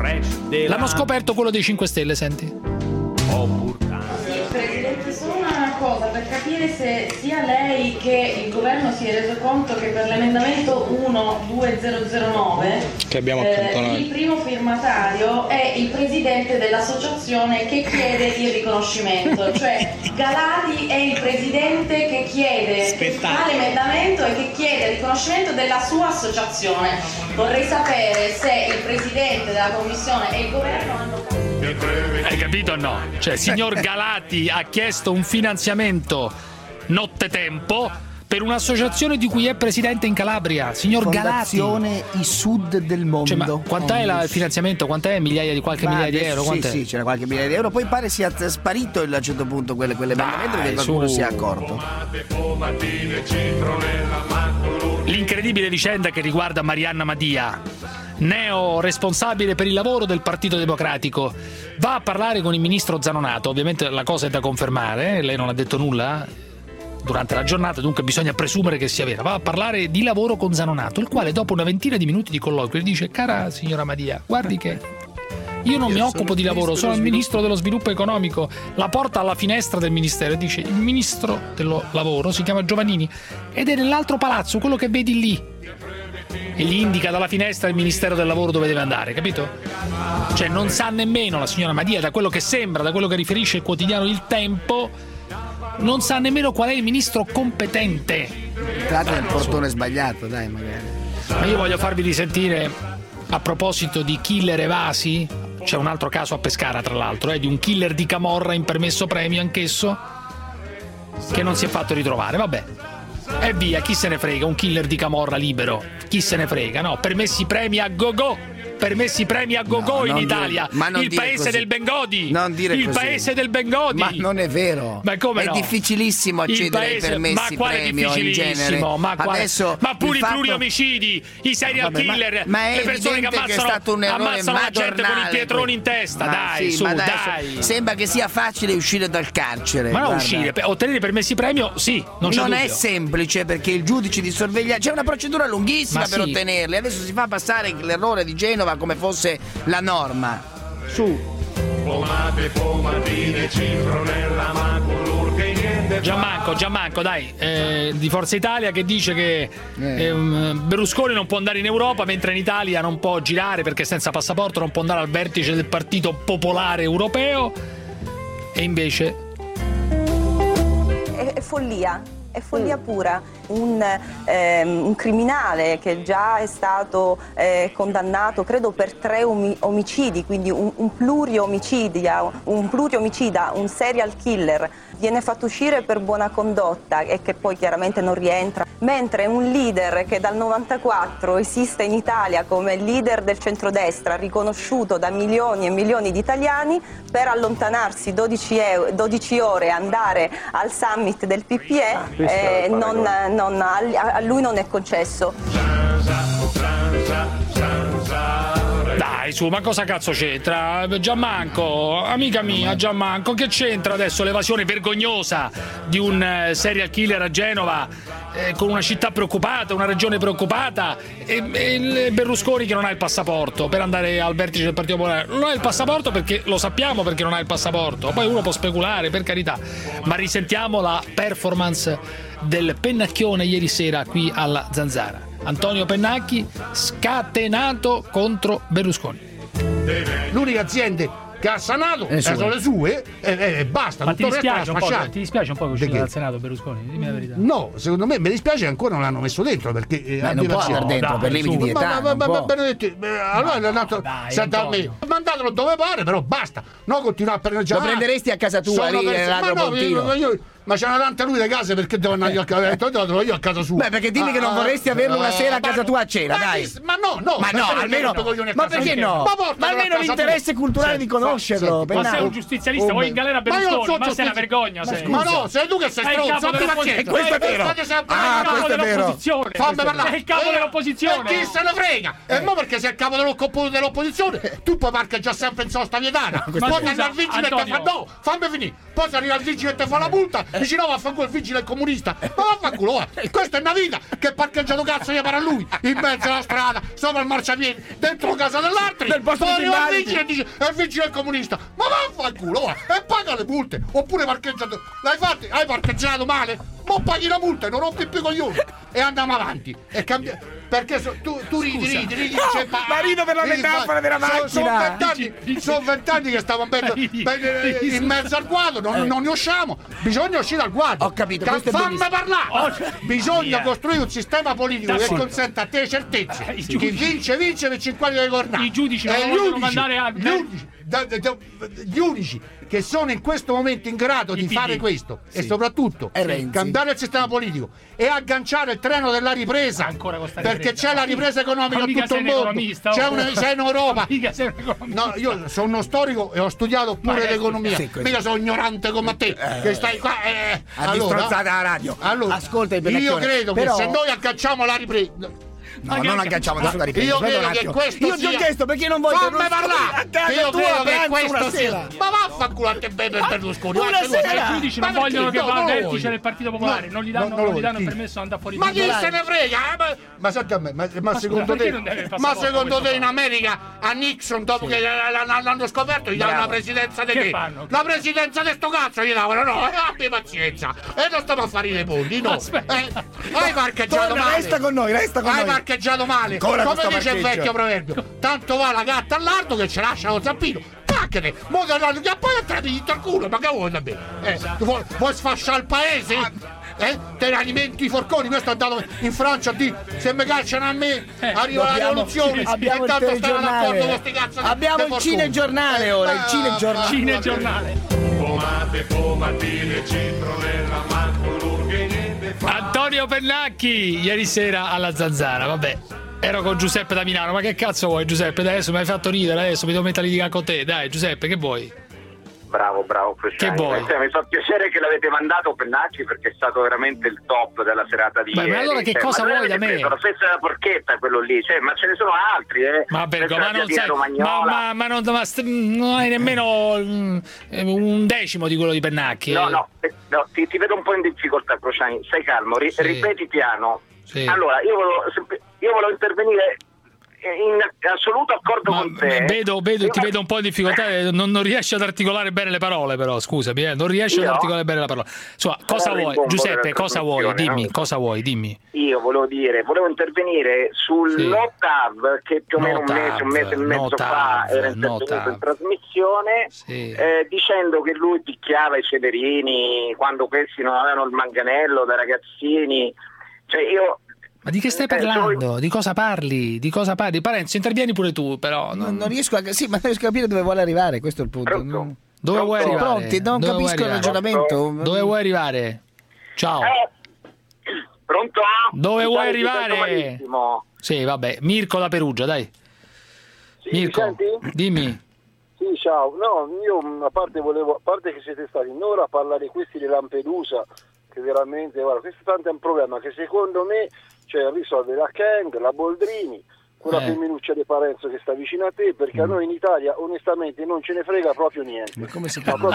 L'hanno scoperto quello dei 5 Stelle, senti. Il presidente Sona cosa per capire se sia lei che il governo si è reso conto che per l'emendamento 12009 che abbiamo accantonato, il primo firmatario è il presidente dell'associazione che chiede il riconoscimento, cioè Galati è il presidente che chiede tale emendamento e che chiede il riconoscimento della sua associazione. Vorrei sapere se il presidente della commissione e il governo hanno... Hai capito o no? Cioè, signor Galati ha chiesto un finanziamento nottetempo per un'associazione di cui è presidente in Calabria. Signor Galati. Fondazione I Sud del Mondo. Cioè, ma quant'è il finanziamento? Quant'è? Migliaia di migliaia di euro? Sì, sì, c'era qualche migliaia di euro. Poi pare sia sparito a un certo punto quell'emendamento perché qualcuno si è accorto. L'incredibile vicenda che riguarda Marianna Madia, neo responsabile per il lavoro del Partito Democratico, va a parlare con il ministro Zanonato. Ovviamente la cosa è da confermare, lei non ha detto nulla durante la giornata, dunque bisogna presumere che sia vera. Va a parlare di lavoro con Zanonato, il quale dopo una ventina di minuti di colloquio gli dice: cara signora Madia, guardi che io non mi occupo di lavoro, sono il ministro dello sviluppo economico. La porta alla finestra del ministero e dice: il ministro del lavoro si chiama Giovannini ed è nell'altro palazzo, quello che vedi lì, e gli indica dalla finestra il Ministero del Lavoro dove deve andare, capito? Cioè non sa nemmeno la signora Madia, da quello che sembra, da quello che riferisce il quotidiano Il Tempo, non sa nemmeno qual è il ministro competente. Entrate nel portone sbagliato, dai, magari. Ma io voglio farvi risentire, a proposito di killer evasi, c'è un altro caso a Pescara tra l'altro, di un killer di camorra in permesso premio anch'esso, che non si è fatto ritrovare, vabbè. E via, chi se ne frega, un killer di camorra libero, chi se ne frega, no? Permessi premi a go-go. Permessi premi a go-go in Italia, il paese del Bengodi, il paese del Bengodi. Ma non è vero, ma come è no? difficilissimo accedere ai permessi premio in genere. Ma pure i pluriomicidi, i serial killer, le persone che ammazzano la gente con i pietroni in testa, dai, dai. Sembra che sia facile uscire dal carcere. Ma no, uscire, ottenere i permessi premio, sì, non è semplice, perché il giudice di sorveglianza, c'è una procedura lunghissima per ottenerli. Adesso si fa passare l'errore di Genova come fosse la norma. Su pomatine, citronella, ma che niente. Gianmanco, dai, di Forza Italia, che dice che Berlusconi non può andare in Europa, mentre in Italia non può girare perché senza passaporto non può andare al vertice del Partito Popolare Europeo, e invece è follia. È follia pura. Un criminale che già è stato condannato, credo, per 3 omicidi, quindi un pluriomicida, un serial killer, viene fatto uscire per buona condotta e che poi chiaramente non rientra, mentre un leader che dal 94 esiste in Italia come leader del centrodestra, riconosciuto da milioni e milioni di italiani, per allontanarsi 12 ore e andare al summit del PPE, a lui non è concesso. Dai, su, ma cosa cazzo c'entra? Gianmanco, amica mia, Gianmanco, che c'entra adesso l'evasione vergognosa di un serial killer a Genova, con una città preoccupata, una regione preoccupata, e il Berlusconi che non ha il passaporto per andare al vertice del Partito Popolare? Non ha il passaporto perché lo sappiamo, perché non ha il passaporto. Poi uno può speculare, per carità, ma risentiamo la performance del Pennacchione ieri sera qui alla Zanzara. Antonio Pennacchi scatenato contro Berlusconi. L'unica azienda che ha sanato sono le sue e basta. Ma ti dispiace un po' che è uscito dal Senato Berlusconi? Dimmi la verità. No, secondo me mi dispiace che ancora non l'hanno messo dentro, perché non può andare dentro per limiti di età. Benedetti, allora è andato a me. Mandatelo dove pare, però basta. No, continuare a prendere. Lo prenderesti a casa tua lì nell'altro Pontino? Ma c'erano tante lui le case, perché devo andare io a casa sua? Beh, perché dimmi che non vorresti averlo una sera a casa tua a cena, dai. Ma no, almeno. Ma perché no? Ma almeno l'interesse culturale di conoscerlo. Ma sei un giustizialista, vuoi in galera Berlusconi? Ma sei una vergogna. Ma no, sei tu che sei stronzo. E questo è vero. Questo è vero. Fammi parlare. Sei il capo dell'opposizione. E chi se ne frega? E mo perché sei il capo dell'opposizione, tu puoi parcheggiare sempre in sosta vietata. Puoi andare al vigile e no, fammi finire. poi se arriva il vigile e te fa la multa, dici no, vaffanculo, il vigile è comunista. Ma vaffanculo, questa è una vita che parcheggiato cazzo gli pare a lui, in mezzo alla strada, sopra il marciapiede, dentro casa dell'altro, poi arriva il vigile e dice il vigile è comunista. Ma vaffanculo, e paga le multe, oppure parcheggiato. L'hai fatto? Hai parcheggiato male? Ma paghi la multa e non rompi più coglioni. E andiamo avanti. E cambia. Perché tu ridi, ma rido per la metafora della macchina. Sono 20 anni che stiamo in mezzo al quadro, non ne usciamo. Bisogna uscire dal quadro. Ho capito. Fammi parlare. Bisogna costruire un sistema politico che consenta a te certezze. Chi vince per 50 dei cornati. I giudici non vogliono mandare a gli unici che sono in questo momento in grado di fare questo e soprattutto cambiare il sistema politico e agganciare il treno della ripresa, perché c'è la ripresa economica a tutto il mondo, c'è in Europa. No, io sono uno storico e ho studiato pure l'economia, mica sono ignorante come te che stai qua allora la radio. Allora, ascolta, io credo che se noi agganciamo la ripresa, no, non agganciamo nessuna ripresa. Io credo che questo io ti ho chiesto perché non vuoi fammi parlare. Io credo che questo sia. Ma vaffanculo a te bene per Berlusconi. I giudici non vogliono che va al vertice del Partito Popolare, non gli danno permesso di andare fuori. Ma chi se ne frega? Ma senti a me, ma secondo te in America a Nixon dopo che l'hanno scoperto gli danno la presidenza di che? La presidenza di sto cazzo gli davano, no? Abbi pazienza. E non stiamo a fare i ponti, no. Hai parcheggiato male. Resta con noi. Hai parcheggiato male. Come dice il vecchio proverbio, tanto va la gatta all'ardo che ce lascia lo zampino. Pacchete, mo che poi entrate dentro al culo, ma che vuoi da me? Vuoi sfasciare il paese? Te ne alimenti i forconi. Questo è andato in Francia a dire se mi cacciano a me arriva la rivoluzione e tanto stanno d'accordo con questi cazzo. Abbiamo il cinegiornale ora, il cinegiornale. Pomatine, citronella, maccolunghe, niente fa. Antonio Pennacchi ieri sera alla Zanzara, vabbè. Ero con Giuseppe da Milano, ma che cazzo vuoi Giuseppe? Adesso mi hai fatto ridere, adesso mi devo mettere a litigare con te. Dai Giuseppe, che vuoi? Bravo, che vuoi? Mi fa piacere che l'avete mandato Pennacchi perché è stato veramente il top della serata di ieri. Ma allora che cosa vuoi da me? La festa della porchetta quello lì, ma ce ne sono altri, Ma Bergo, ma non sai, ma non hai nemmeno un decimo di quello di Pennacchi. No, ti vedo un po' in difficoltà, Crociani, stai calmo, ripeti piano. Sì. Allora, io volevo intervenire in assoluto accordo con te. Ti vedo un po' in difficoltà, non riesci ad articolare bene le parole, però scusami, non riesci ad articolare bene la parola. Cosa vuoi, Giuseppe? Cosa vuoi? Dimmi, no? Cosa vuoi? Dimmi. Io volevo intervenire sul NOTAV che più o meno un mese e mezzo fa era intervenuto in trasmissione dicendo che lui picchiava i Severini quando questi non avevano il manganello da ragazzini. Ma di che stai parlando? Di cosa parli? Parenzo, intervieni pure tu, però. Non riesco a capire dove vuole arrivare, questo è il punto. Dove vuoi arrivare? Pronti, non capisco il ragionamento. Dove vuoi arrivare? Ciao. Pronto? Dove vuoi arrivare? Sì, vabbè. Mirko da Perugia, dai. Sì, Mirko, dimmi. Sì, ciao. No, io a parte che siete stati un'ora a parlare di questi di Lampedusa, che veramente, guarda, questo tanto è un problema che secondo me risolve la Kang, la Boldrini, quella femminuccia di Parenzo che sta vicino a te, perché a noi in Italia onestamente non ce ne frega proprio niente. Ma come si parla?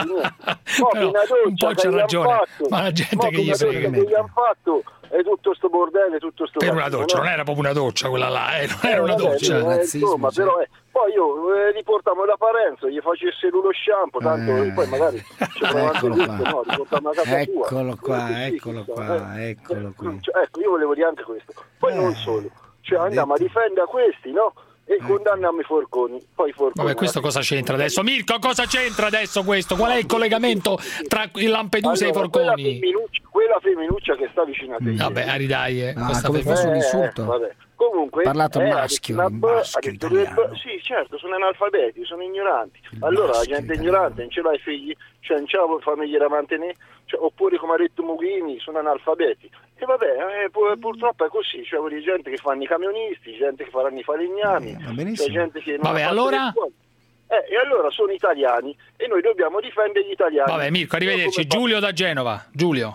Un po' c'è ragione, ma la gente che gli frega. Che gli hanno fatto è tutto sto bordello, tutto sto per una doccia, non era proprio una doccia quella là, non era una doccia. Insomma, però poi io riportiamo da Parenzo, gli facesse lui lo shampoo, tanto poi magari riportiamo a casa sua. Eccolo qua. Ecco, io volevo dire anche questo. Poi non solo, andiamo a difendere questi, no? E condanniamo i forconi. Poi vabbè, questo cosa c'entra adesso? Mirko, cosa c'entra adesso questo? Qual è il collegamento tra il Lampedusa e i forconi? Quella femminuccia che sta vicino a te. Vabbè, aridai, come fosse un insulto. Vabbè. Comunque, parlato maschio italiano. Sì, certo, sono analfabeti, sono ignoranti. Allora la gente ignorante non ce l'ha i figli, non ce l'ha famiglia da mantenere, oppure come ha detto Mughini, sono analfabeti. E vabbè, purtroppo è così, c'è gente che fanno i camionisti, gente che faranno i falegnami, c'è gente che non allora? E allora sono italiani e noi dobbiamo difendere gli italiani. Vabbè, Mirko, arrivederci. Giulio da Genova. Giulio,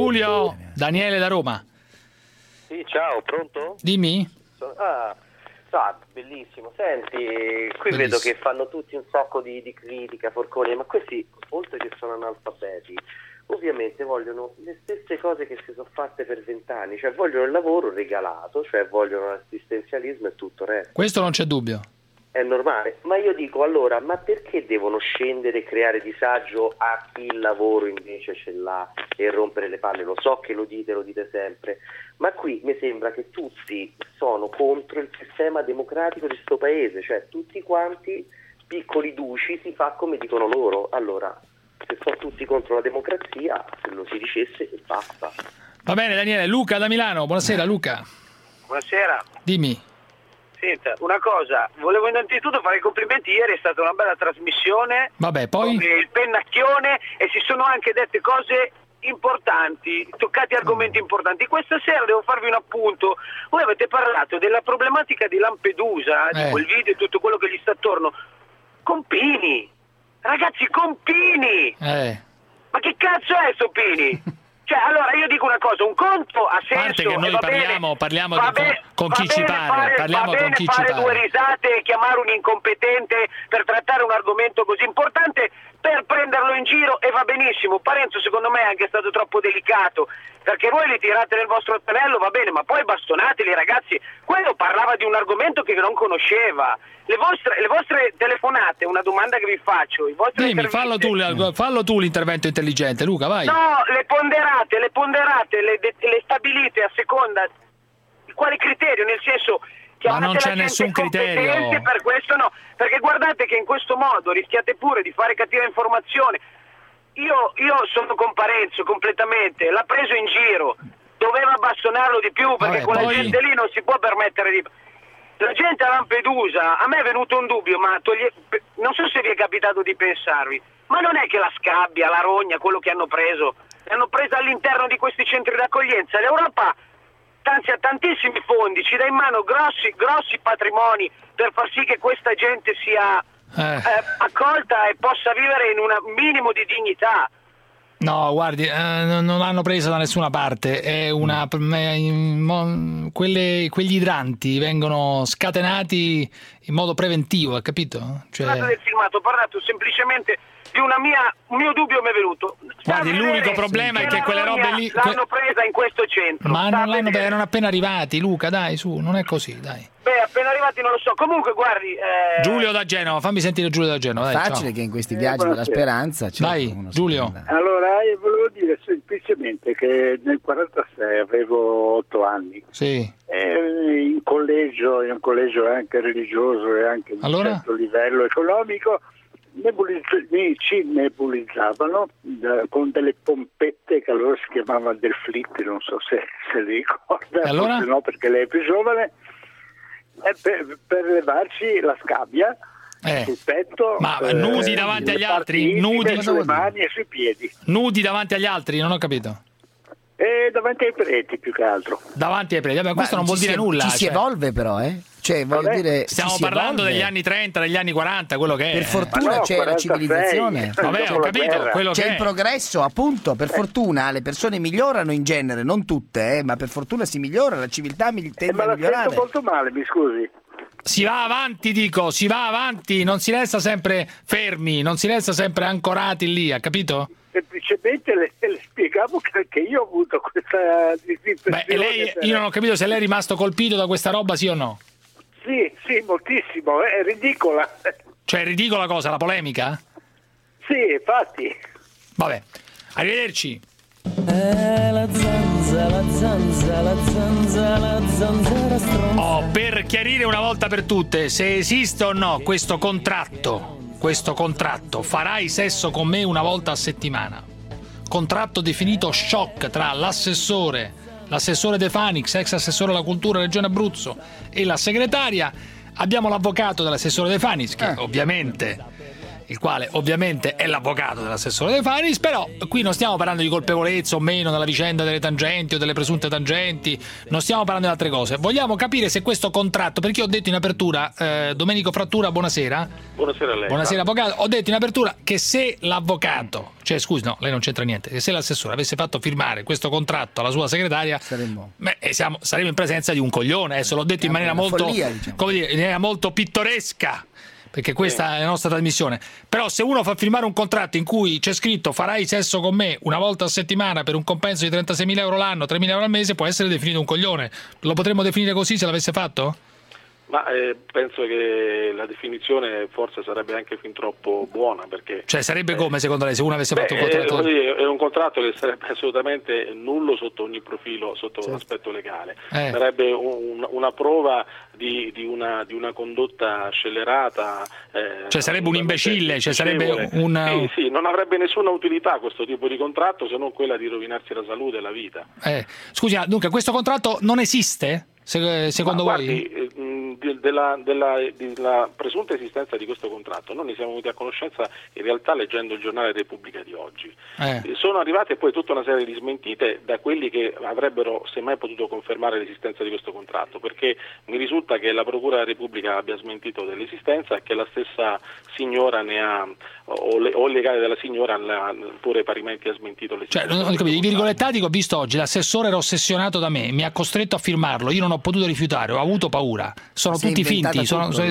Daniele da Roma. Sì, ciao, pronto? Dimmi. Bellissimo. Senti, qui Bellissimo. vedo che fanno tutti un sacco di critica, forconi, ma questi, oltre che sono analfabeti, ovviamente vogliono le stesse cose che si sono fatte per 20 anni, cioè vogliono il lavoro regalato, cioè vogliono l'assistenzialismo e tutto il resto. Questo non c'è dubbio. È normale, ma io dico allora, ma perché devono scendere e creare disagio a chi il lavoro invece ce l'ha e rompere le palle? Lo so che lo dite sempre, ma qui mi sembra che tutti sono contro il sistema democratico di sto paese, cioè tutti quanti piccoli duci si fa come dicono loro. Allora, se sono tutti contro la democrazia, se lo si dicesse e basta. Va bene Daniele. Luca da Milano, buonasera Luca. Buonasera. Dimmi. Senta, una cosa, volevo innanzitutto fare i complimenti, ieri è stata una bella trasmissione. Vabbè, poi? Con il pennacchione e si sono anche dette cose importanti, toccati argomenti importanti. Questa sera devo farvi un appunto. Voi avete parlato della problematica di Lampedusa, di quel video e tutto quello che gli sta attorno. Con Pini, ragazzi, con Pini! Ma che cazzo è sto Pini? Cioè, allora io dico una cosa, un conto ha senso. A parte che noi parliamo con chi ci pare, parliamo con chi ci fare pare. Due risate e chiamare un incompetente per trattare un argomento così importante per prenderlo in giro, e va benissimo. Parenzo secondo me è anche stato troppo delicato, perché voi li tirate nel vostro tonello, va bene, ma poi bastonateli, ragazzi. Quello parlava di un argomento che non conosceva. Le vostre telefonate, una domanda che vi faccio, i vostri Dimmi, fallo tu l'intervento intelligente, Luca, vai. No, le ponderate, le stabilite a seconda di quale criterio, nel senso, ma non c'è nessun criterio. Per questo no, perché guardate che in questo modo rischiate pure di fare cattiva informazione. Io sono con Parenzo completamente, l'ha preso in giro, doveva bastonarlo di più, perché con la gente lì non si può permettere di... La gente a Lampedusa, a me è venuto un dubbio, ma non so se vi è capitato di pensarvi, ma non è che la scabbia, la rogna, quello che hanno preso, l'hanno presa all'interno di questi centri d'accoglienza. L'Europa stanzia tantissimi fondi, ci dà in mano grossi patrimoni per far sì che questa gente sia accolta e possa vivere in un minimo di dignità. No, guardi, non l'hanno presa da nessuna parte. È quegli idranti vengono scatenati in modo preventivo, hai capito? Cioè... del filmato, ho parlato semplicemente di un mio dubbio mi è venuto. Guardi, l'unico problema è che quelle robe lì l'hanno presa in questo centro. Ma erano appena arrivati, Luca, dai, su, non è così, dai. Beh, appena arrivati non lo so. Comunque, guardi, Giulio da Genova, fammi sentire Giulio da Genova, dai. Facile ciao. che in questi viaggi della speranza c'è. Dai, Giulio. Allora, io volevo dire semplicemente che nel 46 avevo 8 anni. Sì. In un collegio anche religioso e anche di un certo livello economico, ci nebulizzavano con delle pompette che allora si chiamavano del flit, non so se li ricorda, allora? No, perché lei è più giovane, per levarci la scabbia sul petto, ma nudi davanti agli altri, nudi sulle mani e sui piedi, nudi davanti agli altri, non ho capito. E davanti ai preti più che altro. Davanti ai preti, vabbè, questo non vuol dire nulla. Ci si evolve però, Cioè, voglio dire, stiamo parlando degli anni 30, degli anni 40, quello che è. Per fortuna c'è la civilizzazione. Vabbè, ho capito, quello c'è che il progresso, appunto, per fortuna le persone migliorano in genere, non tutte, ma per fortuna si migliora, la civiltà tende a migliorare. Ma molto male, mi scusi. Si va avanti, dico, si va avanti, non si resta sempre fermi, non si resta sempre ancorati lì, ha capito? Semplicemente le spiegavo che anche io ho avuto questa disinfezione. Beh, io non ho capito se lei è rimasto colpito da questa roba, sì o no? Sì, moltissimo, è ridicola. Cioè, è ridicola cosa, la polemica? Sì, infatti. Vabbè, arrivederci. La zanzara stronza. Per chiarire una volta per tutte se esiste o no questo contratto, farai sesso con me una volta a settimana, contratto definito shock tra l'assessore De Fanix, ex assessore alla cultura Regione Abruzzo, e la segretaria. Abbiamo l'avvocato dell'assessore De Fanix che ovviamente il quale ovviamente è l'avvocato dell'assessore De Fanis, però qui non stiamo parlando di colpevolezza o meno nella vicenda delle tangenti o delle presunte tangenti, non stiamo parlando di altre cose. Vogliamo capire se questo contratto, perché ho detto in apertura, Domenico Frattura, buonasera. Buonasera a lei. Buonasera avvocato, ho detto in apertura che se l'avvocato, cioè scusi, no, lei non c'entra niente, che se l'assessore avesse fatto firmare questo contratto alla sua segretaria, saremmo in presenza di un coglione, adesso l'ho detto in maniera molto, follia, diciamo, come dire, in maniera molto pittoresca, perché questa è la nostra trasmissione. Però se uno fa firmare un contratto in cui c'è scritto farai sesso con me una volta a settimana per un compenso di 36.000 euro l'anno, 3.000 euro al mese, può essere definito un coglione. Lo potremmo definire così se l'avesse fatto? Ma penso che la definizione forse sarebbe anche fin troppo buona, perché... Cioè sarebbe come secondo lei se uno avesse fatto un contratto? È un contratto che sarebbe assolutamente nullo sotto ogni profilo, sotto l'aspetto legale. Sarebbe una prova di una condotta scelerata. Cioè sarebbe un imbecille, cioè sarebbe un... Sì, non avrebbe nessuna utilità questo tipo di contratto se non quella di rovinarsi la salute e la vita. Scusi, dunque questo contratto non esiste? Secondo voi? Della presunta esistenza di questo contratto noi ne siamo venuti a conoscenza in realtà leggendo il giornale Repubblica di oggi. Sono arrivate poi tutta una serie di smentite da quelli che avrebbero semmai potuto confermare l'esistenza di questo contratto, perché mi risulta che la Procura della Repubblica abbia smentito dell'esistenza e che la stessa signora ne ha, o il legale della signora pure parimenti ha smentito l'esistenza. Cioè, non capito, i virgolettati che ho visto oggi, l'assessore era ossessionato da me, mi ha costretto a firmarlo, io non ho potuto rifiutare, ho avuto paura, sono tutti finti,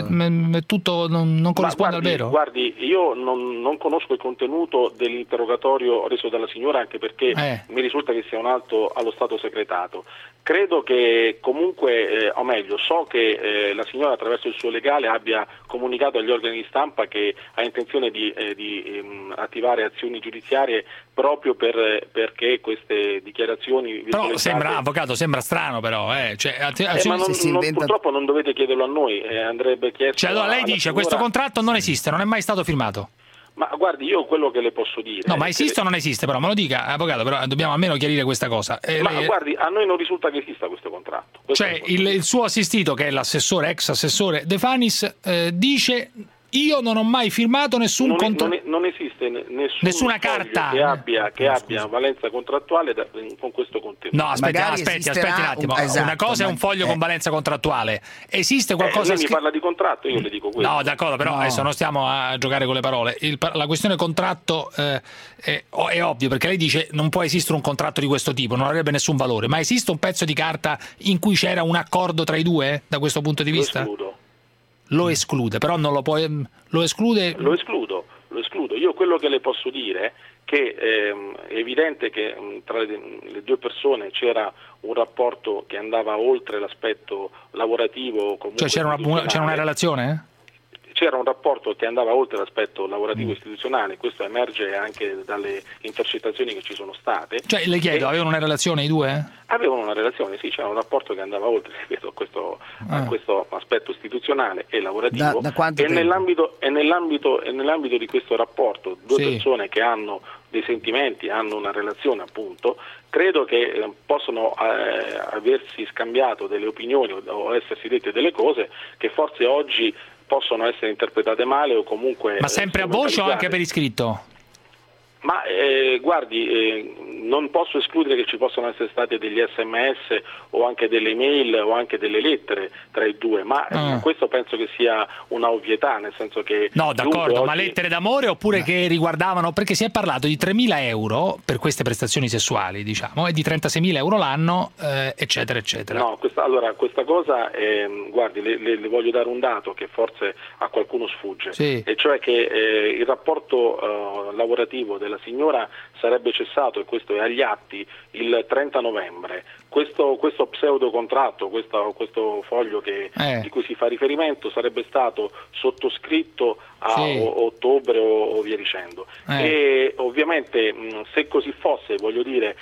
tutto non corrisponde al vero. Guardi, io non conosco il contenuto dell'interrogatorio reso dalla signora, anche perché mi risulta che sia un atto allo stato segretato. Credo che comunque, o meglio, so che la signora attraverso il suo legale abbia comunicato agli organi di stampa che ha intenzione di attivare azioni giudiziarie proprio perché queste dichiarazioni... Però avvocato, sembra strano però. Purtroppo non dovete chiederlo a noi, andrebbe chiesto... Cioè allora lei dice questo contratto non esiste, non è mai stato firmato? Ma guardi, io quello che le posso dire... No, ma esiste o non esiste? Però me lo dica, avvocato, però dobbiamo almeno chiarire questa cosa. Guardi, a noi non risulta che esista questo contratto. Cioè il suo assistito, che è l'assessore, ex assessore De Fanis, dice... Io non ho mai firmato nessun contratto. Non esiste nessuna carta che abbia valenza contrattuale con questo contenuto. No, aspetti un attimo. Una cosa è un foglio con valenza contrattuale. Esiste qualcosa? Lei mi parla di contratto, io le dico questo. No, d'accordo, però adesso non stiamo a giocare con le parole. La questione contratto è ovvio, perché lei dice non può esistere un contratto di questo tipo, non avrebbe nessun valore. Ma esiste un pezzo di carta in cui c'era un accordo tra i due, da questo punto di vista? Lo esclude, però non lo può... Lo esclude? Lo escludo. Io quello che le posso dire è che è evidente che tra le due persone c'era un rapporto che andava oltre l'aspetto lavorativo. Cioè c'era una relazione? C'era un rapporto che andava oltre l'aspetto lavorativo istituzionale, questo emerge anche dalle intercettazioni che ci sono state. Cioè le chiedo, avevano una relazione i due? Avevano una relazione, sì, c'era un rapporto che andava oltre a questo aspetto istituzionale e lavorativo. Da quanto tempo? Nell'ambito di questo rapporto, due persone che hanno dei sentimenti, hanno una relazione appunto, credo che possono aversi scambiato delle opinioni o essersi dette delle cose che forse oggi possono essere interpretate male o comunque... Ma sempre a voce o anche per iscritto? Ma guardi, non posso escludere che ci possano essere stati degli SMS o anche delle email o anche delle lettere tra i due, ma questo penso che sia una ovvietà, nel senso che... No, d'accordo, ma lettere d'amore oppure che riguardavano... Perché si è parlato di 3.000 euro per queste prestazioni sessuali, diciamo, e di 36.000 euro l'anno, eccetera, eccetera. No, questa cosa, guardi, le voglio dare un dato che forse a qualcuno sfugge, e cioè che il rapporto lavorativo della signora sarebbe cessato, e questo è agli atti, il 30 novembre. Questo pseudo contratto, questo foglio di cui si fa riferimento sarebbe stato sottoscritto a ottobre o via dicendo. E ovviamente se così fosse, voglio dire,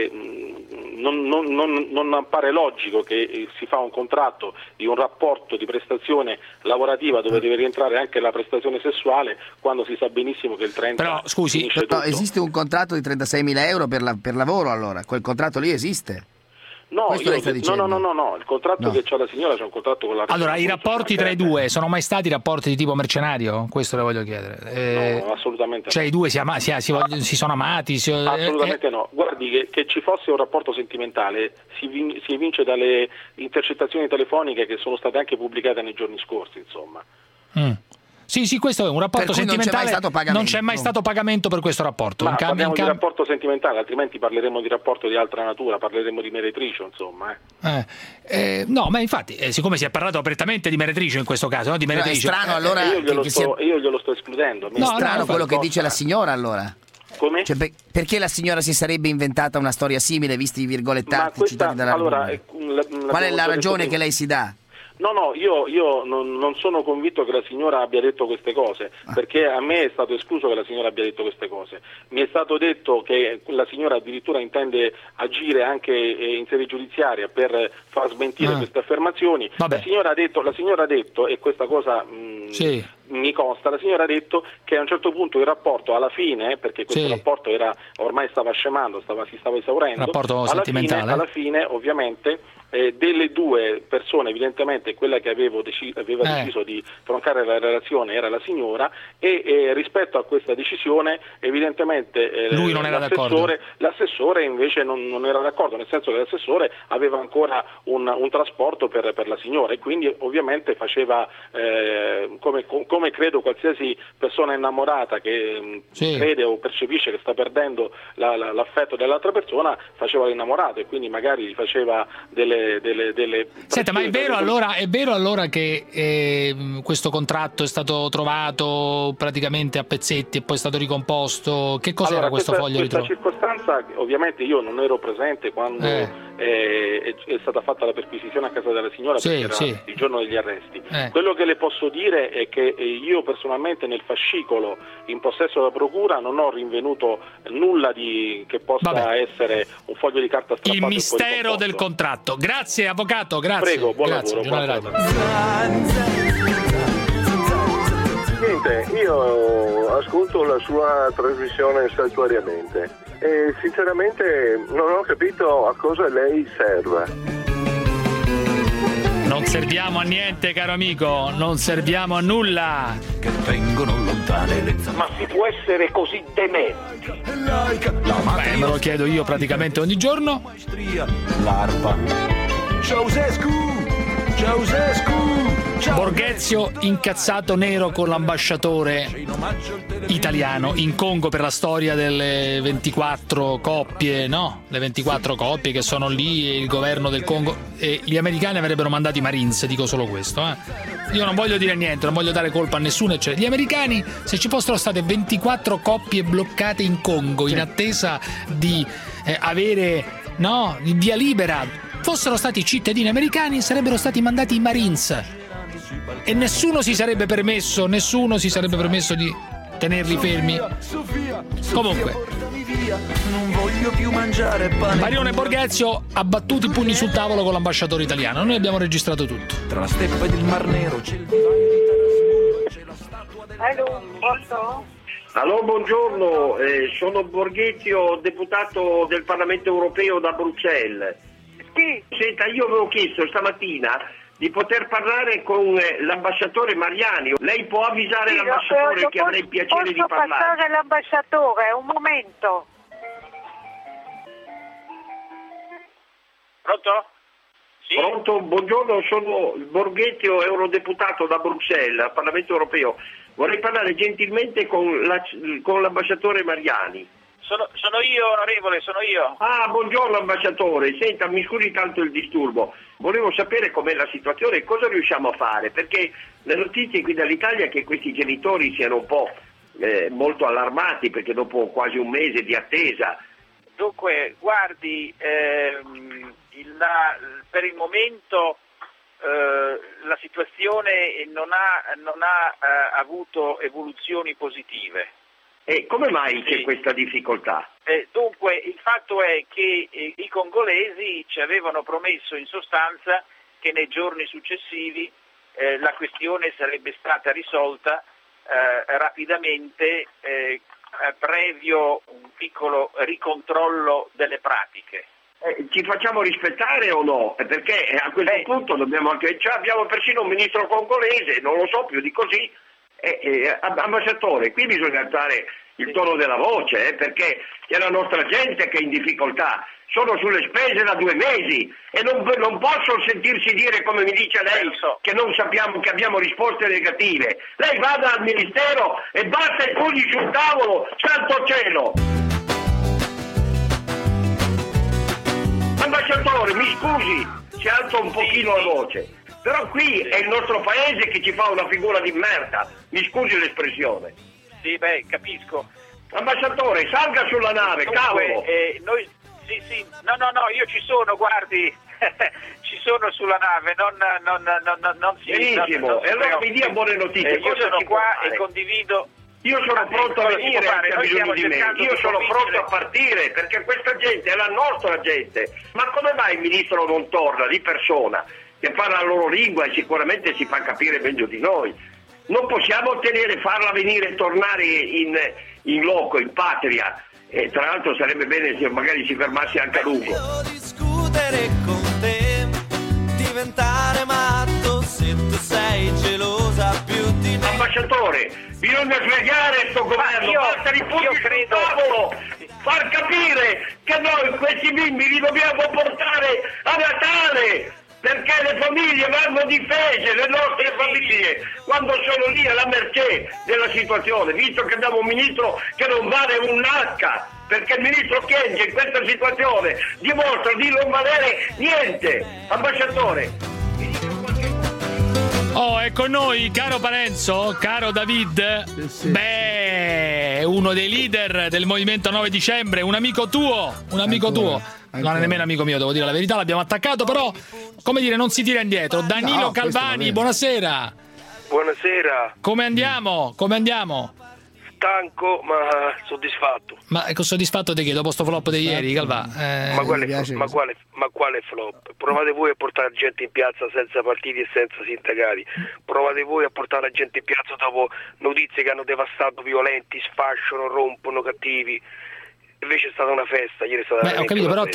non appare logico che si fa un contratto di un rapporto di prestazione lavorativa dove deve rientrare anche la prestazione sessuale, quando si sa benissimo che il 30 però scusi, esiste un contratto di 36.000 euro per lavoro, allora quel contratto lì esiste? No, il contratto che c'ha la signora c'è un contratto con la Allora, i rapporti tra i due sono mai stati rapporti di tipo mercenario? Questo le voglio chiedere. No, assolutamente cioè no. I due si sono amati? Assolutamente no. Guardi che ci fosse un rapporto sentimentale si evince dalle intercettazioni telefoniche che sono state anche pubblicate nei giorni scorsi, insomma. Sì, questo è un rapporto sentimentale. Non c'è mai stato pagamento per questo rapporto. Ma parliamo di rapporto sentimentale, altrimenti parleremo di rapporto di altra natura, parleremo di meretricio, insomma. No, ma infatti, siccome si è parlato apertamente di meretricio in questo caso, no? Di meretricio. È strano allora. Io glielo sto escludendo. È strano quello che dice la signora allora. Come? Cioè, perché la signora si sarebbe inventata una storia simile, visti i virgolettati citati dalla Qual è la ragione che lei si dà? No, io non sono convinto che la signora abbia detto queste cose, perché a me è stato escluso che la signora abbia detto queste cose. Mi è stato detto che la signora addirittura intende agire anche in sede giudiziaria per far smentire queste affermazioni. La signora ha detto, e questa cosa mi consta, la signora ha detto che a un certo punto il rapporto alla fine, perché questo rapporto ormai stava scemando, si stava esaurendo, rapporto sentimentale. Alla fine ovviamente delle due persone, evidentemente quella che aveva deciso di troncare la relazione era la signora, e rispetto a questa decisione evidentemente lui non era d'accordo. L'assessore invece non era d'accordo, nel senso che l'assessore aveva ancora un trasporto per la signora, e quindi ovviamente faceva come credo qualsiasi persona innamorata che crede o percepisce che sta perdendo l'affetto dell'altra persona, faceva l'innamorato, e quindi magari gli faceva delle Senta, ma è vero allora che questo contratto è stato trovato praticamente a pezzetti e poi è stato ricomposto? Che cos'era questo foglio di questa circostanza? Ovviamente io non ero presente quando è stata fatta la perquisizione a casa della signora, perché era il giorno degli arresti. Quello che le posso dire è che io personalmente nel fascicolo in possesso della procura non ho rinvenuto nulla che possa essere un foglio di carta strappato. Il mistero del contratto. Grazie avvocato, grazie. Prego, buon lavoro. Niente, io ascolto la sua trasmissione saltuariamente e sinceramente non ho capito a cosa lei serva. Non serviamo a niente, caro amico, non serviamo a nulla. Che vengono lontane le Ma si può essere così dementi? Beh, me lo chiedo io praticamente ogni giorno. L'arpa. Borghezio incazzato nero con l'ambasciatore italiano in Congo per la storia delle 24 coppie, no? Le 24 coppie che sono lì, e il governo del Congo, e gli americani avrebbero mandato i Marines, dico solo questo. Io non voglio dire niente, non voglio dare colpa a nessuno, eccetera. Gli americani, se ci fossero state 24 coppie bloccate in Congo in attesa di avere il via libera, fossero stati cittadini americani, sarebbero stati mandati i Marines e nessuno si sarebbe permesso di tenerli fermi. Comunque, non voglio più mangiare pane. Marione Borghezio ha battuto i pugni sul tavolo con l'ambasciatore italiano. Noi abbiamo registrato tutto. Tra la steppa ed il Mar Nero c'è il divario di Tarascon, c'è la statua del Allora, buongiorno, sono Borghezio, deputato del Parlamento Europeo da Bruxelles. Senta, io avevo chiesto stamattina di poter parlare con l'ambasciatore Mariani. Lei può avvisare l'ambasciatore che avrei piacere di parlare? Posso passare l'ambasciatore, un momento. Pronto? Sì. Pronto, buongiorno, sono Borghezio, eurodeputato da Bruxelles, al Parlamento Europeo. Vorrei parlare gentilmente con l'ambasciatore Mariani. Sono io, onorevole, sono io. Ah, buongiorno ambasciatore. Senta, mi scusi tanto il disturbo. Volevo sapere com'è la situazione e cosa riusciamo a fare, perché le notizie qui dall'Italia è che questi genitori siano un po' molto allarmati, perché dopo quasi un mese di attesa. Dunque, guardi, per il momento la situazione non ha avuto evoluzioni positive. E come mai c'è questa difficoltà? Dunque, il fatto è che i congolesi ci avevano promesso in sostanza che nei giorni successivi la questione sarebbe stata risolta rapidamente, previo un piccolo ricontrollo delle pratiche. Ci facciamo rispettare o no? Perché a questo punto dobbiamo anche... abbiamo persino un ministro congolese, non lo so più di così. Ambasciatore, qui bisogna alzare il tono della voce, perché c'è la nostra gente che è in difficoltà. Sono sulle spese da 2 mesi e non possono sentirsi dire, come mi dice lei, che non sappiamo, che abbiamo risposte negative. Lei vada al ministero e batta i pugni sul tavolo, santo cielo! Ambasciatore, mi scusi se alzo un pochino la voce, però qui è il nostro paese che ci fa una figura di merda, mi scusi l'espressione. Sì, capisco. Ambasciatore, salga sulla nave, cavolo! Noi... Sì, no, io ci sono, guardi, ci sono sulla nave, non si... Benissimo, e allora mi dia buone notizie. Io sono qua e condivido... Io sono pronto a venire, anche a bisogno di me. Io sono pronto a partire, perché questa gente è la nostra gente. Ma come mai il ministro non torna di persona, che parla la loro lingua e sicuramente si fa capire meglio di noi? Non possiamo farla venire e tornare in loco, in patria. E tra l'altro sarebbe bene se magari si fermasse anche a lungo. Discutere con te, diventare matto se tu sei gelosa più di me. Ambasciatore, bisogna svegliare sto governo, basta i pugni sul tavolo, far capire che noi questi bimbi li dobbiamo portare a Natale, perché le famiglie vanno difese, le nostre famiglie, quando sono lì alla mercé della situazione, visto che abbiamo un ministro che non vale un H, perché il ministro Kyenge in questa situazione dimostra di non valere niente. Ambasciatore. Oh, è con noi, caro Parenzo, caro David, sì. Beh, uno dei leader del Movimento 9 Dicembre, un amico tuo, non è nemmeno amico mio, devo dire la verità, l'abbiamo attaccato, però, come dire, non si tira indietro. Danilo Calvani, buonasera. Buonasera. Come andiamo? Stanco ma soddisfatto. Ma soddisfatto di che? Dopo sto flop di ieri, Calvà? Ma quale flop? Provate voi a portare la gente in piazza senza partiti e senza sindacati. Provate voi a portare la gente in piazza dopo notizie che hanno devastato violenti, sfasciano, rompono, cattivi. Invece è stata una festa, ieri è stata ho capito, però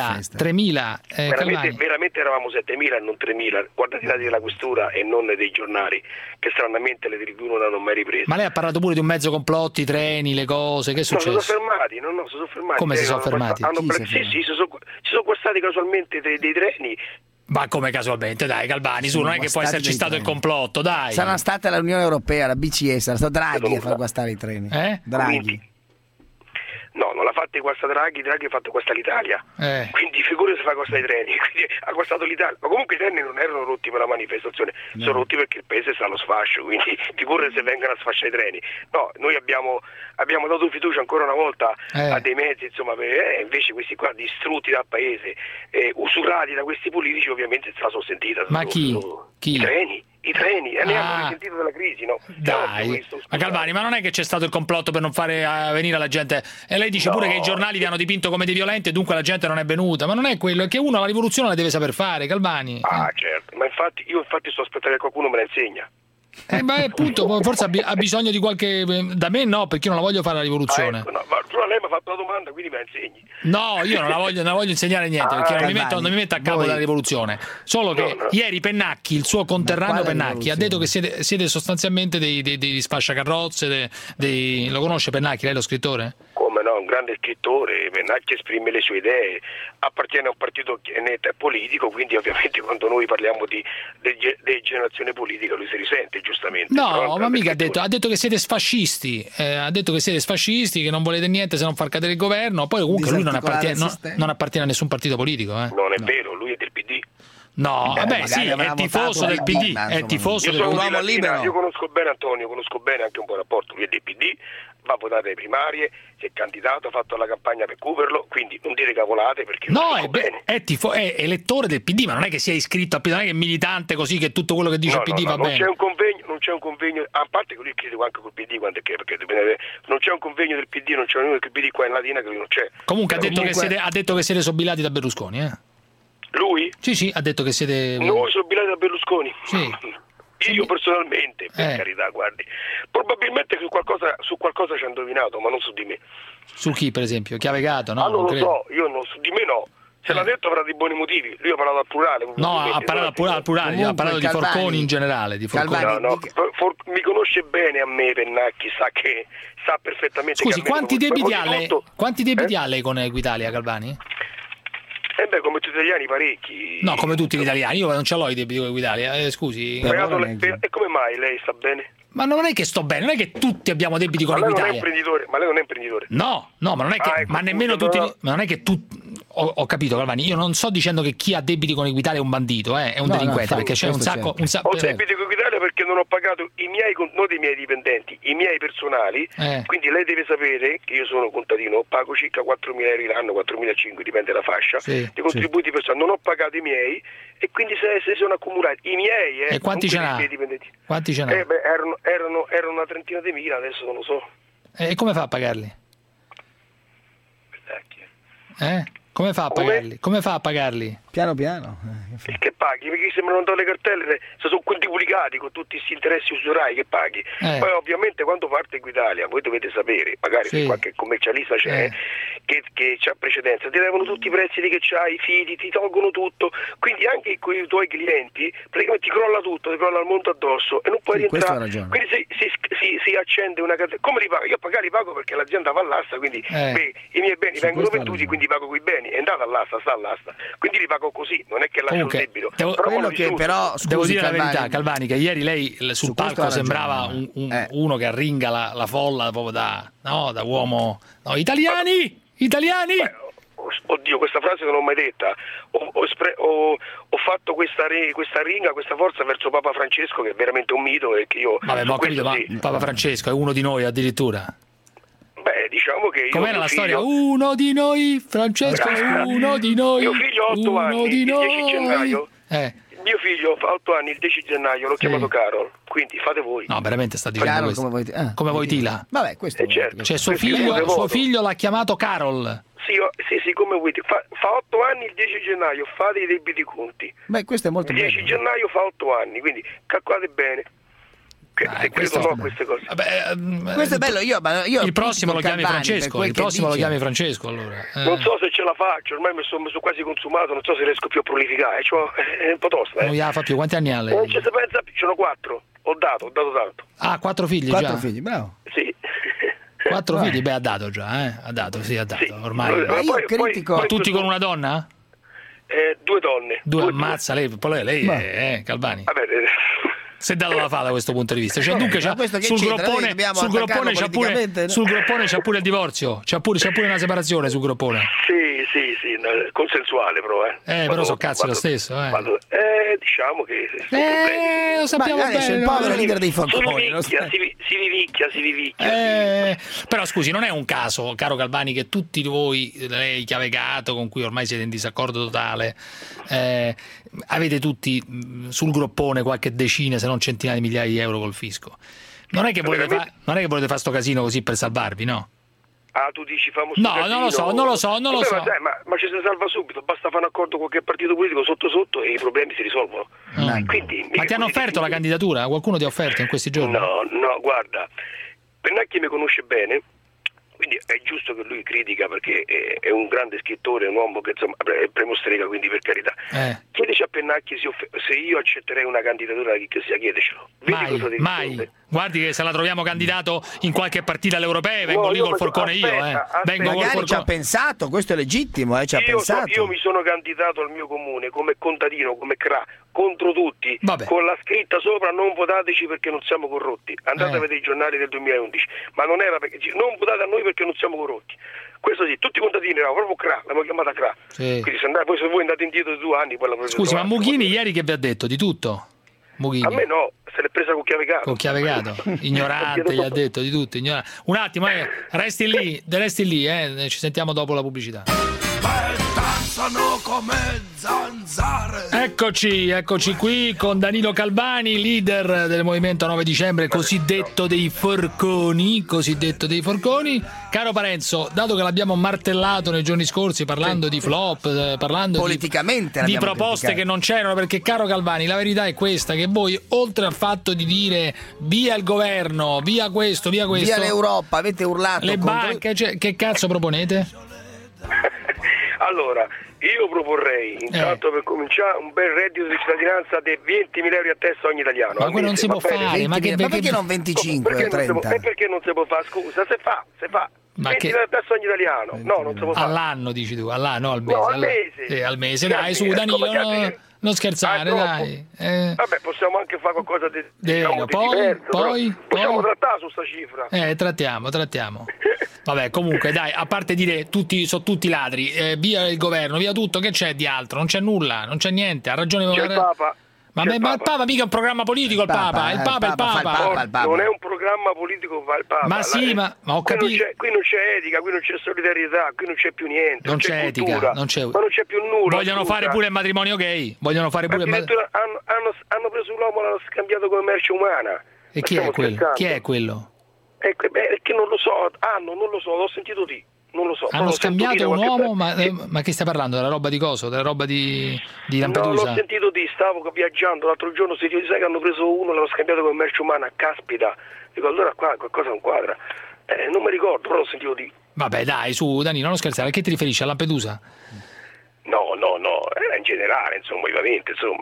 3.000 veramente eravamo 7.000 e non 3.000. Guardate i dati della questura e non dei giornali, che stranamente le TV non hanno mai ripreso. Ma lei ha parlato pure di un mezzo complotto, i treni, le cose, che è successo? Si sono fermati. Come si sono fermati? Ci sono guastati casualmente dei treni. Ma come casualmente, dai, Calvani, non è che può esserci stato il complotto, dai. Sarà stata l'Unione Europea, la BCE, sarà stato Draghi a far guastare i treni. Draghi. No, non l'ha fatta questa Draghi ha fatto questa l'Italia. Quindi figurati se fa questa i treni, quindi ha guastato l'Italia. Ma comunque i treni non erano rotti per la manifestazione, sono rotti perché il paese sta allo sfascio, quindi figurati se vengono a sfasciare i treni. No, noi abbiamo dato fiducia ancora una volta a dei mezzi, insomma, invece questi qua distrutti dal paese, usurati da questi politici, ovviamente se la sono sentita. Ma chi? I treni, ne hanno risentito della crisi, no? Dai, ma Calvani, ma non è che c'è stato il complotto per non fare venire la gente? E lei dice pure che i giornali vi hanno dipinto come dei violenti e dunque la gente non è venuta. Ma non è quello, è che uno la rivoluzione la deve saper fare, Calvani. Certo, ma io sto aspettando che qualcuno me la insegna. Appunto, forse ha bisogno di qualche... Da me no, perché io non la voglio fare la rivoluzione. Ma lei mi ha fatto la domanda, quindi me la insegni. No, io non la voglio insegnare niente, perché non mi metto a capo della rivoluzione. Solo che ieri Pennacchi, il suo conterraneo Pennacchi, ha detto che siete sostanzialmente dei sfasciacarrozze, lo conosce Pennacchi, lei lo scrittore? Come no, un grande scrittore, Pennacchi esprime le sue idee, appartiene a un partito netto e politico, quindi ovviamente quando noi parliamo di degenerazione politica lui si risente, giustamente. No, ma mica ha detto che siete sfascisti, che non volete niente se non far cadere il governo, poi comunque lui non appartiene a nessun partito politico. Non è vero, lui è del PD. No, vabbè sì, è tifoso del PD, è tifoso del PD. Io conosco bene Antonio, conosco bene anche un po' il rapporto, lui è del PD, va a votare alle primarie, si è candidato, ha fatto la campagna per Cuperlo, quindi non dire cavolate perché è elettore del PD, ma non è che sia iscritto al PD, non è che è militante così che tutto quello che dice il PD va bene. Non c'è un convegno, a parte che lui è critico anche col PD, perché non c'è un convegno del PD, non c'è un del PD qua in Latina che lui non c'è. Comunque ha detto che siete sobilati da Berlusconi, Lui? Sì, ha detto che siete... Noi sobilati da Berlusconi? Sì. Io personalmente, per carità, guardi, probabilmente su qualcosa ci ha indovinato, ma non su di me. Su chi, per esempio? Chiavegato, no? Non lo so, su di me no. Se l'ha detto avrà dei buoni motivi. Lui ha parlato al plurale. No, ha parlato al plurale, ha parlato di Forconi in generale. Di Forconi. Mi conosce bene a me Pennacchi, sa perfettamente. Scusi, quanti debiti ha lei con Equitalia, Calvani? Come tutti gli italiani parecchi. No, come tutti gli italiani, io non ce l'ho i debiti con Equitalia, scusi. E come mai lei sta bene? Ma non è che sto bene, non è che tutti abbiamo debiti con Equitalia. Ma lei non è imprenditore. No, ma non è che ma nemmeno tutti, ma non è che ho capito, Calvani, io non sto dicendo che chi ha debiti con Equitalia è un bandito, è un delinquente, perché c'è un sacco ho debiti con Equitalia perché non ho pagato i miei, non dei miei dipendenti, i miei personali, quindi lei deve sapere che io sono contadino, pago circa 4.000 euro l'anno, 4.500, dipende dalla fascia, di contributi personali, non ho pagato i miei e quindi se sono accumulati i miei, e quanti ce n'ha? Quanti ce n'ha? Erano una trentina di mila, adesso non lo so. E come fa a pagarli? Come fa a pagarli? Come fa a pagarli? Piano piano. Che paghi? Perché sembrano dalle cartelle, se sono quintuplicati con tutti questi interessi usurai che paghi. Poi ovviamente quando parte Equitalia, voi dovete sapere, magari se qualche commercialista c'è, che c'ha precedenza, ti levano tutti i prezzi che c'hai, i fidi, ti tolgono tutto, quindi anche con i tuoi clienti praticamente ti crolla tutto, ti crolla il mondo addosso e non puoi rientrare. Quindi si accende una catena. Come li pago? Io li pago perché l'azienda va all'asta, quindi i miei beni vengono venduti, quindi pago quei beni, è andata all'asta, sta all'asta, quindi li pago così, non è che lascio il debito. Devo dire la verità, Calvani, che ieri lei sul palco sembrava uno che arringa la folla proprio da uomo. No, italiani! Oddio, questa frase non l'ho mai detta. Ho fatto questa ringa, questa forza verso Papa Francesco, che è veramente un mito e che io... Vabbè, ma ho capito, ma Papa Francesco è uno di noi addirittura. Diciamo che com'era la storia? Uno di noi, Francesco, uno di noi. Mio figlio ha 8 anni, il 10 gennaio. Mio figlio fa 8 anni il 10 gennaio, l'ho chiamato Carol, quindi fate voi. No, veramente sta dicendo Carol, questo. Come vuoi Tila? Vabbè, questo certo. Cioè suo figlio l'ha chiamato Carol. Sì, come vuoi. Fa 8 anni il 10 gennaio, fate i debiti conti. Beh, questo è molto bello. Il 10 gennaio fa 8 anni, quindi calcolate bene. Questo no, queste cose. Questo è bello, io il prossimo lo chiami Francesco, allora. Non so se ce la faccio, ormai mi sono quasi consumato, non so se riesco più a prolificare, è un po' tosta. Non fa più, quanti anni ha lei? Non ci si pensa più, ce n'ho 4. Ho dato tanto. Ah, 4 figli 4 figli, bravo. Sì. 4 figli, ha dato già, ha dato. Ormai. Ma io critico. Ma tutti con una donna? 2 donne. Due ammazza, lei è Calvani. Vabbè, si è dato la fa da questo punto di vista, cioè dunque sul groppone c'ha pure il divorzio, c'ha pure una separazione sul groppone. Sì, consensuale però però so cazzo lo stesso, diciamo che lo sappiamo bene, il povero leader dei Forconi si vivicchia. Però scusi, non è un caso, caro Calvani, che tutti voi, lei Chiavegato, con cui ormai siete in disaccordo totale, avete tutti sul groppone qualche decina se non centinaia di migliaia di euro col fisco. Non è che volete fare sto casino così per salvarvi, no? Ah, tu dici famoso? No, non lo so. Ma ci si salva subito, basta fare un accordo con qualche partito politico sotto e i problemi si risolvono. Quindi, ma ti hanno offerto la candidatura? Qualcuno ti ha offerto in questi giorni? No, guarda, Pennacchi mi conosce bene, quindi è giusto che lui critica perché è un grande scrittore, un uomo che insomma è premio Strega, quindi per carità. Chiedici a Pennacchi se io accetterei una candidatura da chi che sia, chiedecelo. Mai. Guardi che se la troviamo candidato in qualche partita alle europee, vengo lì col forcone io. Magari ci ha pensato, questo è legittimo, ci ha pensato. Io mi sono candidato al mio comune come contadino, come CRA, contro tutti, con la scritta sopra non votateci perché non siamo corrotti. Andate a vedere i giornali del 2011, ma non era perché non votate a noi perché non siamo corrotti. Questo sì, tutti i contadini eravamo proprio CRA, l'abbiamo chiamata CRA. Quindi se voi andate indietro di 2 anni poi la prendete. Scusi, ma Mughini ieri che vi ha detto? Di tutto? Mughini. A me no, se l'è presa con Chiavegato. Ignorante, gli ha detto di tutto. Un attimo, resti lì, ci sentiamo dopo la pubblicità. Danzano come zanzare. Eccoci qui con Danilo Calvani, leader del Movimento 9 Dicembre, cosiddetto dei Forconi. Caro Parenzo, dato che l'abbiamo martellato nei giorni scorsi parlando di flop, parlando politicamente di proposte che non c'erano, perché caro Calvani, la verità è questa, che voi oltre al fatto di dire via il governo, via questo, via l'Europa, avete urlato le banche, che cazzo proponete? Allora, Io proporrei, intanto per cominciare, un bel reddito di cittadinanza di 20.000 euro a testa ogni italiano. Ma quello non si può fare, ma perché non 25 o 30? Perché non si può fare? Scusa, se fa. 20.000 a testa ogni italiano. No, non si può fare. All'anno dici tu, all'anno, al mese. No, al mese. Al mese, dai, su Danilo, non scherzare, dai. Vabbè, possiamo anche fare qualcosa di poi possiamo trattare su sta cifra. Trattiamo. Vabbè, comunque, dai, a parte dire sono tutti ladri, via il governo, via tutto, che c'è di altro? Non c'è nulla, non c'è niente, ha ragione. C'è il Papa. Ma il Papa mica è un programma politico, il Papa. Il Papa. Non è un programma politico, fa il Papa. Ma sì, ma ho capito. Qui non c'è etica, qui non c'è solidarietà, qui non c'è più niente. Non c'è etica, cultura, non c'è. Ma non c'è più nulla. Vogliono fare pure il matrimonio gay. Hanno preso l'uomo e l'hanno scambiato come merce umana. E chi è quello? Chi è quello? Che non lo so, non lo so, l'ho sentito dire. Non lo so. Hanno scambiato un uomo, ma che stai parlando? Della roba di coso? Della roba di Lampedusa? No, l'ho sentito di, stavo viaggiando l'altro giorno, sai che hanno preso uno e l'hanno scambiato come merce umana, caspita. Dico, allora qua qualcosa non quadra. Non mi ricordo, però l'ho sentito di. Vabbè, dai, su Danilo, non scherzare, a che ti riferisci? A Lampedusa? No, era in generale, insomma, ovviamente, insomma,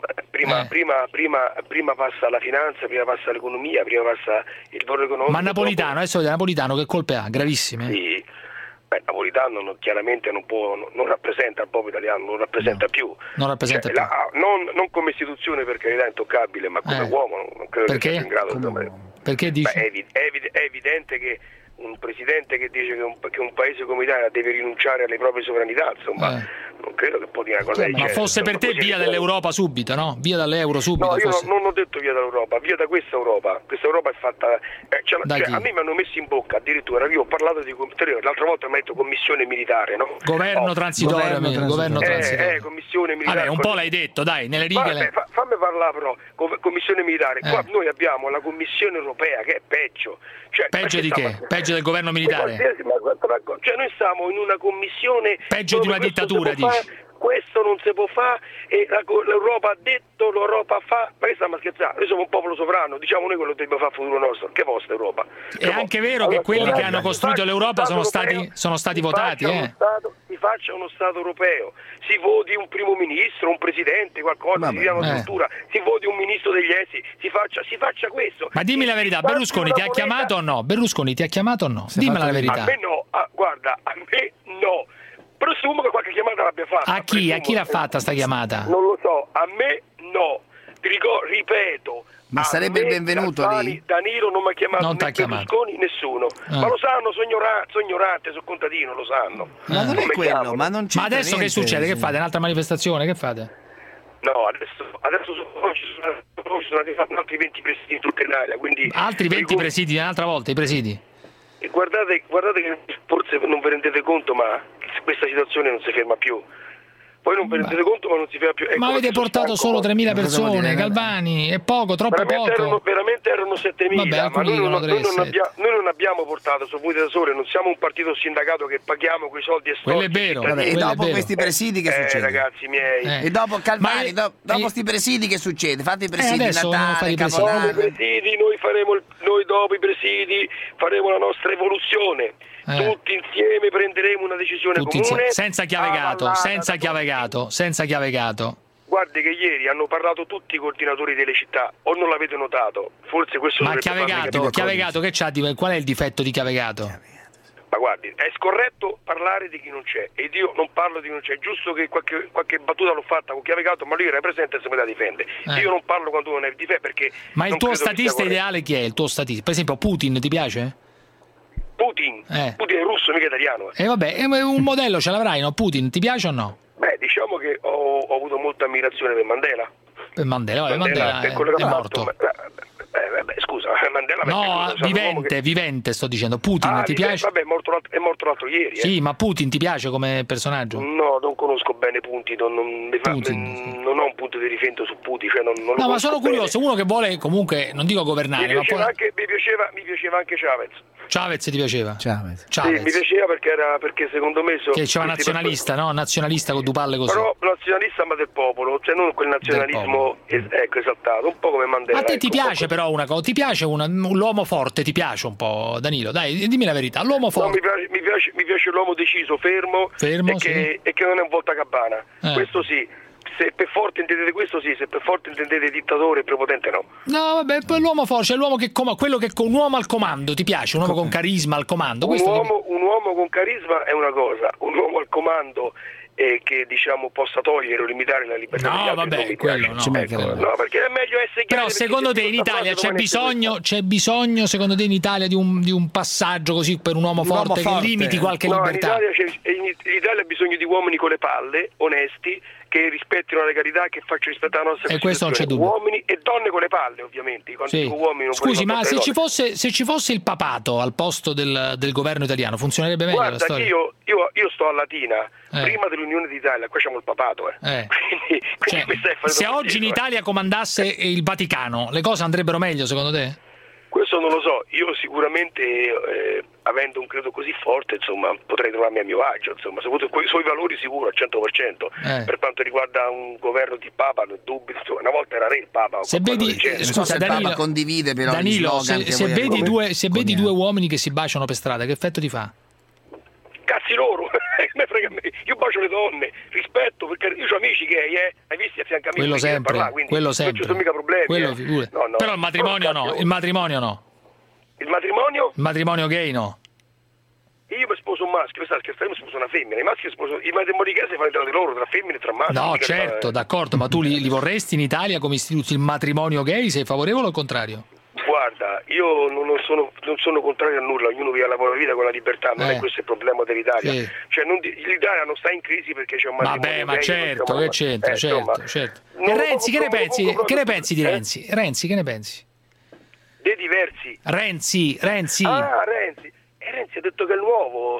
prima passa la finanza, prima passa l'economia, prima passa il lavoro economico. Ma Napolitano, adesso Napolitano che colpe ha? Gravissime? Sì. Napolitano chiaramente non rappresenta il popolo italiano, non rappresenta più. Non rappresenta più. Non come istituzione, per carità, intoccabile, ma come uomo non credo che sia in grado. Perché dici? È evidente che un presidente che dice che un paese come l'Italia deve rinunciare alle proprie sovranità, insomma, non credo che può dire una cosa del genere. Ma fosse per te via dall'Europa subito, no? Via dall'euro subito. No, io non ho detto via dall'Europa, via da questa Europa. Questa Europa è fatta. A me mi hanno messo in bocca addirittura. Io ho parlato di l'altra volta mi ha detto commissione militare, no? Governo transitorio. Commissione militare. Vabbè, un po' l'hai detto, dai, nelle righe. Fammi parlare però, commissione militare. Qua noi abbiamo la Commissione Europea che è peggio. Peggio di che? Peggio del governo militare? Noi siamo in una commissione. Peggio di una dittatura, dici? Questo non si può fare e l'Europa ha detto, l'Europa fa. Ma che stiamo a scherzare? Noi siamo un popolo sovrano, diciamo noi quello che dobbiamo fare il futuro nostro. Che vostra Europa? È anche vero che quelli che hanno costruito l'Europa sono stati votati. Si faccia uno Stato europeo, si voti un primo ministro, un presidente, qualcosa, si dia una struttura, si voti un ministro degli esteri, si faccia questo. Ma dimmi la verità, Berlusconi ti ha chiamato o no? Berlusconi ti ha chiamato o no? Dimmi la verità. A me no, guarda, a me no. Presumo che qualche chiamata l'abbia fatta. A chi l'ha fatta sta chiamata? Non lo so, a me no. Ripeto. Ma sarebbe il benvenuto lì? Danilo non mi ha chiamato, non né Berlusconi, nessuno. Ma lo sanno, sono ignorante, sono contadino, lo sanno. Ma non è quello, ma non c'è. Ma adesso niente, che succede? Che fate? Un'altra manifestazione? Che fate? No, adesso ci sono altri 20 presidi in tutta Italia, quindi. Altri 20 presidi, un'altra volta, i presidi? E guardate che forse non vi rendete conto, ma questa situazione non si ferma più. Poi non vi rendete conto, ma non si ferma più. Ma avete portato solo 3.000 persone, Galvani, è poco, troppo poco. Veramente erano 7.000, ma noi non abbiamo portato, su voi da sole, non siamo un partito sindacato che paghiamo quei soldi e quello è vero. E dopo questi presidi che succede? Ragazzi miei. E dopo Calvani, dopo questi presidi che succede? Fate i presidi Natale, Capodanno. Noi dopo i presidi faremo la nostra evoluzione. Tutti insieme prenderemo una decisione comune. Senza chiavegato. Guardi che ieri hanno parlato tutti i coordinatori delle città, o non l'avete notato? Forse questo. Ma chiavegato che c'ha? Qual è il difetto di chiavegato? Ma guardi, è scorretto parlare di chi non c'è, ed io non parlo di chi non c'è. È giusto che qualche battuta l'ho fatta con chiavegato, ma lui era presente e se me la difende. Io non parlo quando non è difende, perché. Ma il tuo statista ideale chi è? Il tuo statista? Per esempio Putin ti piace? Putin è russo, mica italiano. Vabbè, un modello ce l'avrai, no? Putin, ti piace o no? Beh, diciamo che ho avuto molta ammirazione per Mandela. Per Mandela è morto. Scusa, Mandela. No, vivente sto dicendo. Putin ti piace? Vabbè, è morto l'altro ieri. Sì, ma Putin ti piace come personaggio? No, non conosco bene Putin, non ho un punto di riferimento su Putin. No, ma sono curioso, uno che vuole comunque, non dico governare, mi piaceva anche Chavez. Chavez ti piaceva? Chavez. Sì, mi piaceva perché secondo me che diceva nazionalista, no? Nazionalista con due palle così. Però nazionalista ma del popolo, cioè non quel nazionalismo esaltato, un po' come Mandela. A te ti piace però una cosa, ti piace l'uomo forte, ti piace un po', Danilo? Dai, dimmi la verità, l'uomo forte. No, mi piace l'uomo deciso, fermo e che non è un voltagabbana. Questo sì. Se per forte intendete questo, sì, se per forte intendete dittatore e prepotente, no. No, vabbè, poi l'uomo forte, cioè l'uomo un uomo al comando, ti piace? Un uomo con carisma al comando? Un uomo con carisma è una cosa, un uomo al comando che diciamo possa togliere o limitare la libertà degli altri, vabbè, quello no. No, perché è meglio essere chiaro. Però secondo te in Italia c'è bisogno secondo te in Italia di un passaggio così per un uomo forte che limiti qualche libertà? In Italia ha bisogno di uomini con le palle, onesti, che rispettino la legalità, che facciano rispettare la nostra Costituzione. E questo non c'è dubbio. Uomini e donne con le palle, ovviamente. Dico uomini, non scusi, ma se ci fosse il papato al posto del governo italiano, funzionerebbe meglio la storia? Io sto a Latina, prima dell'Unione d'Italia, qua c'è il papato. Quindi se oggi in Italia comandasse il Vaticano, le cose andrebbero meglio secondo te? Questo non lo so, io sicuramente avendo un credo così forte, insomma, potrei trovarmi a mio agio, insomma, soprattutto i suoi valori sicuro al 100%. Per quanto riguarda un governo di Papa, non dubbi, una volta era re il Papa. Se vedi, scusa, Danilo, il Papa condivide però Danilo, se vedi due uomini che si baciano per strada, che effetto ti fa? Cazzi loro, me frega a me. Io bacio le donne, rispetto, perché io ho amici gay, hai visti a fianco a me? Quello sempre, non ci sono mica problemi. No. Però il matrimonio no, il matrimonio no. Il matrimonio? Il matrimonio gay no. Io mi sposo un maschio, sta scherzando, mi sposo una femmina. I matrimoni gay si fanno tra di loro, tra femmine e tra maschi. No, certo, d'accordo, ma tu li vorresti in Italia come istituzione il matrimonio gay? Sei favorevole o contrario? Guarda, io non sono contrario a nulla, ognuno vive la propria vita con la libertà, non è questo il problema dell'Italia. Sì. Cioè, l'Italia non sta in crisi perché c'è un matrimonio. Vabbè, ma certo, che c'entra, certo. E Renzi, che ne pensi di Renzi? Renzi, che ne pensi? Dei diversi. Renzi. Ah, Renzi. Renzi ha detto che è il nuovo,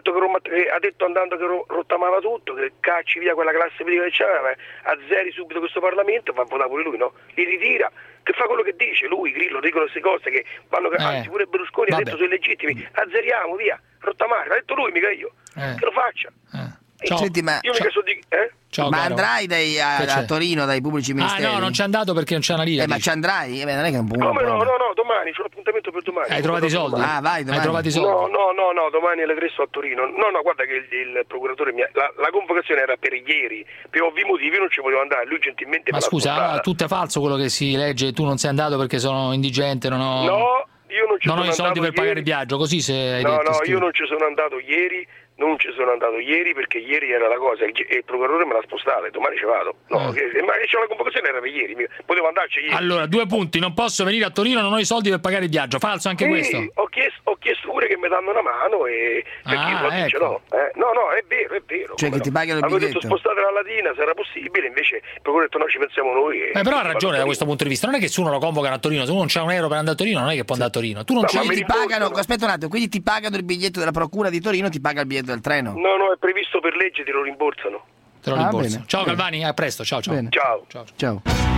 ha detto andando che rottamava tutto, che cacci via quella classe politica che c'aveva, azzeri subito questo Parlamento, va a votare pure lui, no? Li ritira, che fa quello che dice lui, Grillo, dicono queste cose che vanno, anzi pure Berlusconi ha detto sono illegittimi, azzeriamo via, rottamare, l'ha detto lui, mica io, che lo faccia. Senti, ma io mica so di... Ciao, ma caro. andrai a Torino dai pubblici ministeri? No, non c'è andato perché non c'è una lira. Ma ci andrai? Non è che è un po'. Come no, domani, c'ho l'appuntamento per domani. Hai trovato i soldi? Vai, domani. Hai trovato i soldi? No, domani alle 3 sto a Torino. No, guarda che il procuratore la convocazione era per ieri, per ovvi motivi non ci volevo andare, lui gentilmente ma scusa, tutto è falso quello che si legge, tu non sei andato perché sono indigente, non ho... No, io non ho i soldi per pagare il viaggio, così se hai detto. No, io non ci sono andato ieri. Non ci sono andato ieri perché ieri era la cosa e il procuratore me l'ha spostata e domani ci vado. Ma c'è la convocazione era per ieri, potevo andarci ieri. Allora, 2 punti, non posso venire a Torino, non ho i soldi per pagare il viaggio. Falso anche questo? Ho chiesto pure che mi danno una mano e perché ce l'ho. No, è vero. Cioè che ti pagano il biglietto. Avevo detto spostate la Latina se era possibile, invece il procuratore ha detto no, ci pensiamo noi. Però ha ragione da questo punto di vista, non è che se uno lo convocano a Torino, se uno non c'ha un euro per andare a Torino, non è che può andare a Torino. Tu non c'hai, ti pagano, aspetta un attimo, quindi ti pagano il biglietto della procura di Torino, ti paga il biglietto del treno? No, è previsto per legge, te lo rimborsano. Bene, ciao bene. Calvani, a presto, ciao. Ciao.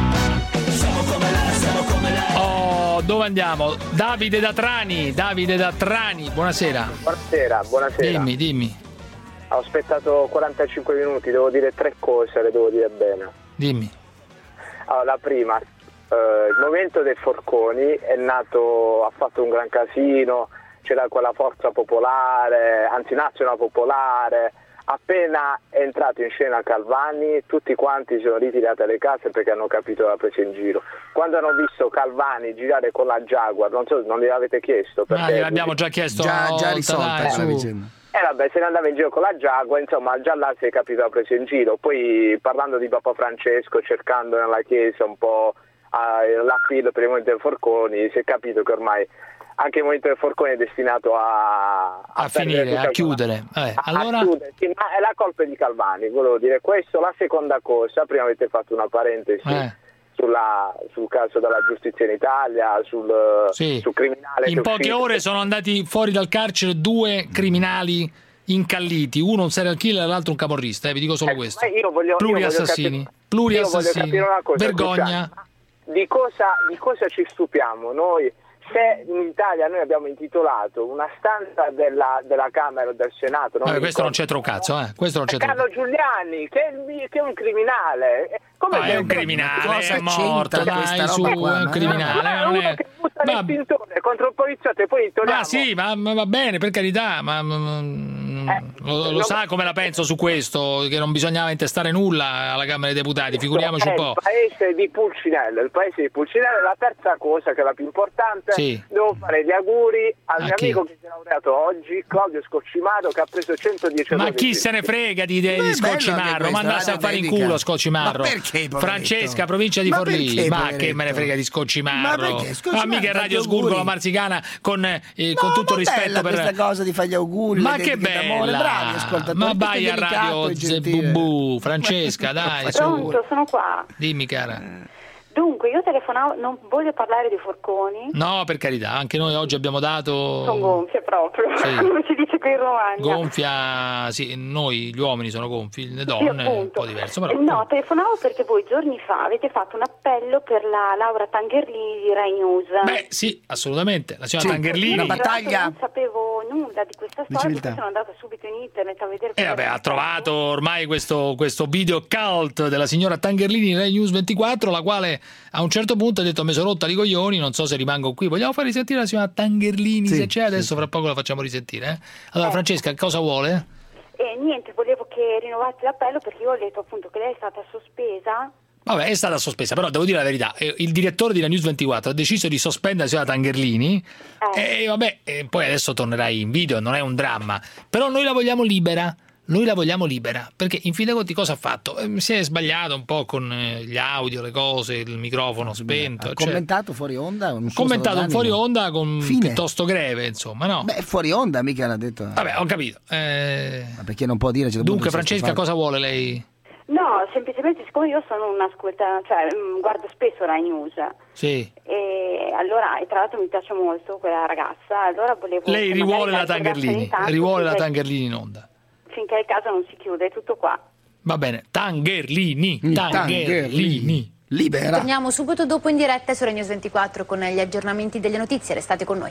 Oh, dove andiamo? Davide da Trani, buonasera. Buonasera. Dimmi. Ho aspettato 45 minuti, devo dire 3 cose, le devo dire bene. Dimmi. Allora, la prima, il movimento dei forconi è nato, ha fatto un gran casino, c'era quella forza popolare, anzi nazionale popolare, appena è entrato in scena Calvani tutti quanti si sono ritirati alle case perché hanno capito che l'ha preso in giro. Quando hanno visto Calvani girare con la Jaguar, non so, non gliel'avete chiesto? Gliel'abbiamo già chiesto. Già risolta la vicenda. Vabbè, se ne andava in giro con la Jaguar, insomma già là si è capito che l'ha preso in giro. Poi parlando di Papa Francesco, cercando nella chiesa un po' l'appeal per il movimento dei forconi, si è capito che ormai anche il movimento dei forconi è destinato a finire, a chiudere. Allora... Sì, ma è la colpa di Calvani, volevo dire questo. La seconda cosa, prima avete fatto una parentesi sul caso della giustizia inItalia, sul criminale. In poche ore sono andati fuori dal carcere 2 criminali incalliti, uno un serial killer e l'altro un camorrista, vi dico solo questo. Pluriassassini, vergogna. Di cosa ci stupiamo noi? Se in Italia noi abbiamo intitolato una stanza della Camera o del Senato, questo non c'entra un cazzo, questo non c'entra. Carlo Giuliani, che è un criminale. È un criminale, è morto, dai, su, è un criminale. stare il pintone contro il poliziotto e poi intoniamo. Ma sì, ma va bene, per carità, ma lo sa come la penso su questo, che non bisognava intestare nulla alla Camera dei Deputati, figuriamoci un po'. Il paese di Pulcinella, la terza cosa che è la più importante, devo fare gli auguri al mio amico che si è laureato oggi, Claudio Scoccimato, che ha preso 110 Ma chi se ne frega di Scoccimarro? Ma andasse a fare in culo Scoccimarro. Ma perché, Francesca, provincia di Forlì. Ma che me ne frega di Scoccimarro? Ma mica Radio Sgurgo, la Marzicana, con tutto il rispetto per questa cosa di fare gli auguri. Ma che bella! Bravi ascoltatori. Ma vai a Radio Zebubu, Francesca, dai. Pronto, sono qua. Dimmi, cara. Dunque, io telefonavo, non voglio parlare di forconi. No, per carità, anche noi oggi abbiamo dato... Sono gonfie proprio, come si dice qui in Romagna. Gonfia, sì, noi gli uomini sono gonfi, le donne è un po' diverso. Però... No, telefonavo perché voi giorni fa avete fatto un appello per la Laura Tangherlini di Rai News. Beh, sì, assolutamente, la signora Tangherlini. Una battaglia... Non sapevo nulla di questa storia, perché sono andata subito in internet a vedere... ha trovato ormai questo video cult della signora Tangherlini in Rai News 24, la quale... A un certo punto ha detto: mi sono rotta i coglioni, non so se rimango qui. Vogliamo far risentire la signora Tangherlini? Se c'è adesso, fra poco la facciamo risentire. Allora, Francesca, cosa vuole? Niente, volevo che rinnovate l'appello, perché io ho detto appunto che lei è stata sospesa. Vabbè, è stata sospesa, però devo dire la verità. Il direttore di La News 24 ha deciso di sospendere la signora Tangherlini e poi adesso tornerà in video, non è un dramma. Però noi la vogliamo libera. Noi la vogliamo libera, perché in fin dei conti cosa ha fatto? Si è sbagliato un po' con gli audio, le cose, il microfono spento. Ha commentato fuori onda? Commentato un fuori onda con piuttosto greve, insomma, no? Beh, fuori onda mica l'ha detto. Vabbè, ho capito. Ma perché non può dire? Dunque, Francesca, cosa vuole lei? No, semplicemente siccome io sono guardo spesso Rai News. Sì. E allora, e tra l'altro mi piace molto quella ragazza, allora volevo... Lei rivuole la Tangherlini, rivuole la Tangherlini in onda. Finché il caso non si chiude, è tutto qua. Va bene, Tangherlini. Libera. Torniamo subito dopo in diretta su Rai News 24 con gli aggiornamenti delle notizie, restate con noi.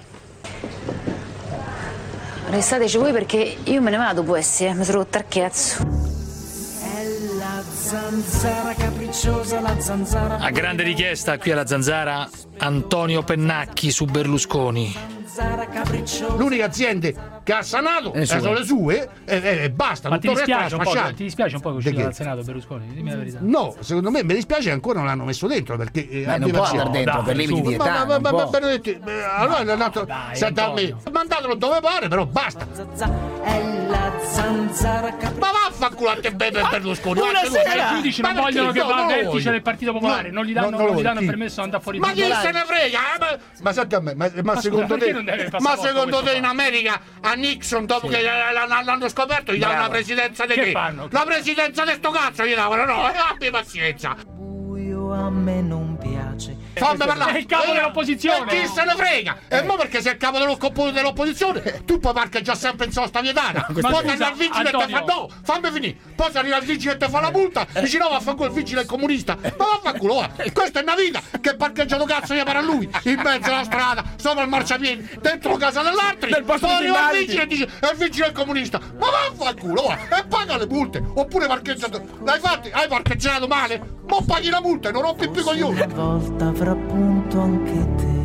Restateci voi perché io me ne vado, può essere, mi sono rotta il cazzo. È la zanzara capricciosa, la zanzara. A grande richiesta qui alla Zanzara, Antonio Pennacchi su Berlusconi. L'unica azienda che ha sanato sono le sue e basta. Ma ti dispiace un po' che uscire dal Senato Berlusconi? Dimmi la verità. No, secondo me mi dispiace che ancora non l'hanno messo dentro, perché non può andare dentro per limiti di età. Allora è andato mandatelo dove pare, però basta. È la zanzara ma vaffanculo a te Berlusconi. Una sera i giudici non vogliono che va al vertice del Partito Popolare, non gli danno permesso di andare fuari. Ma chi se ne frega? Ma senti a me, ma secondo te in America a Nixon, dopo che l'hanno scoperto, gli danno la presidenza di che? La presidenza di sto cazzo gli davano, no, abbi pazienza. A me non piace. Fammi parlare. È il capo dell'opposizione. E chi se ne frega? E mo perché sei il capo dell'opposizione, tu puoi parcheggiare sempre in sosta vietata. Poi arriva il vigile e te fa no, fammi finire. Poi arriva il vigile e te fa la multa, dici no, vaffanculo, il vigile è comunista. Ma vaffanculo, va. Questa è una vita che parcheggiato cazzo gli para lui, in mezzo alla strada, sopra il marciapiede, dentro casa dell'altro. Poi arriva il vigile e dice il vigile è comunista. Ma vaffanculo, va. E paga le multe. Oppure parcheggiato. L'hai fatto? Hai parcheggiato male? Mo paghi la multa e non rompi più coglioni. Una volta avrà punto anche te.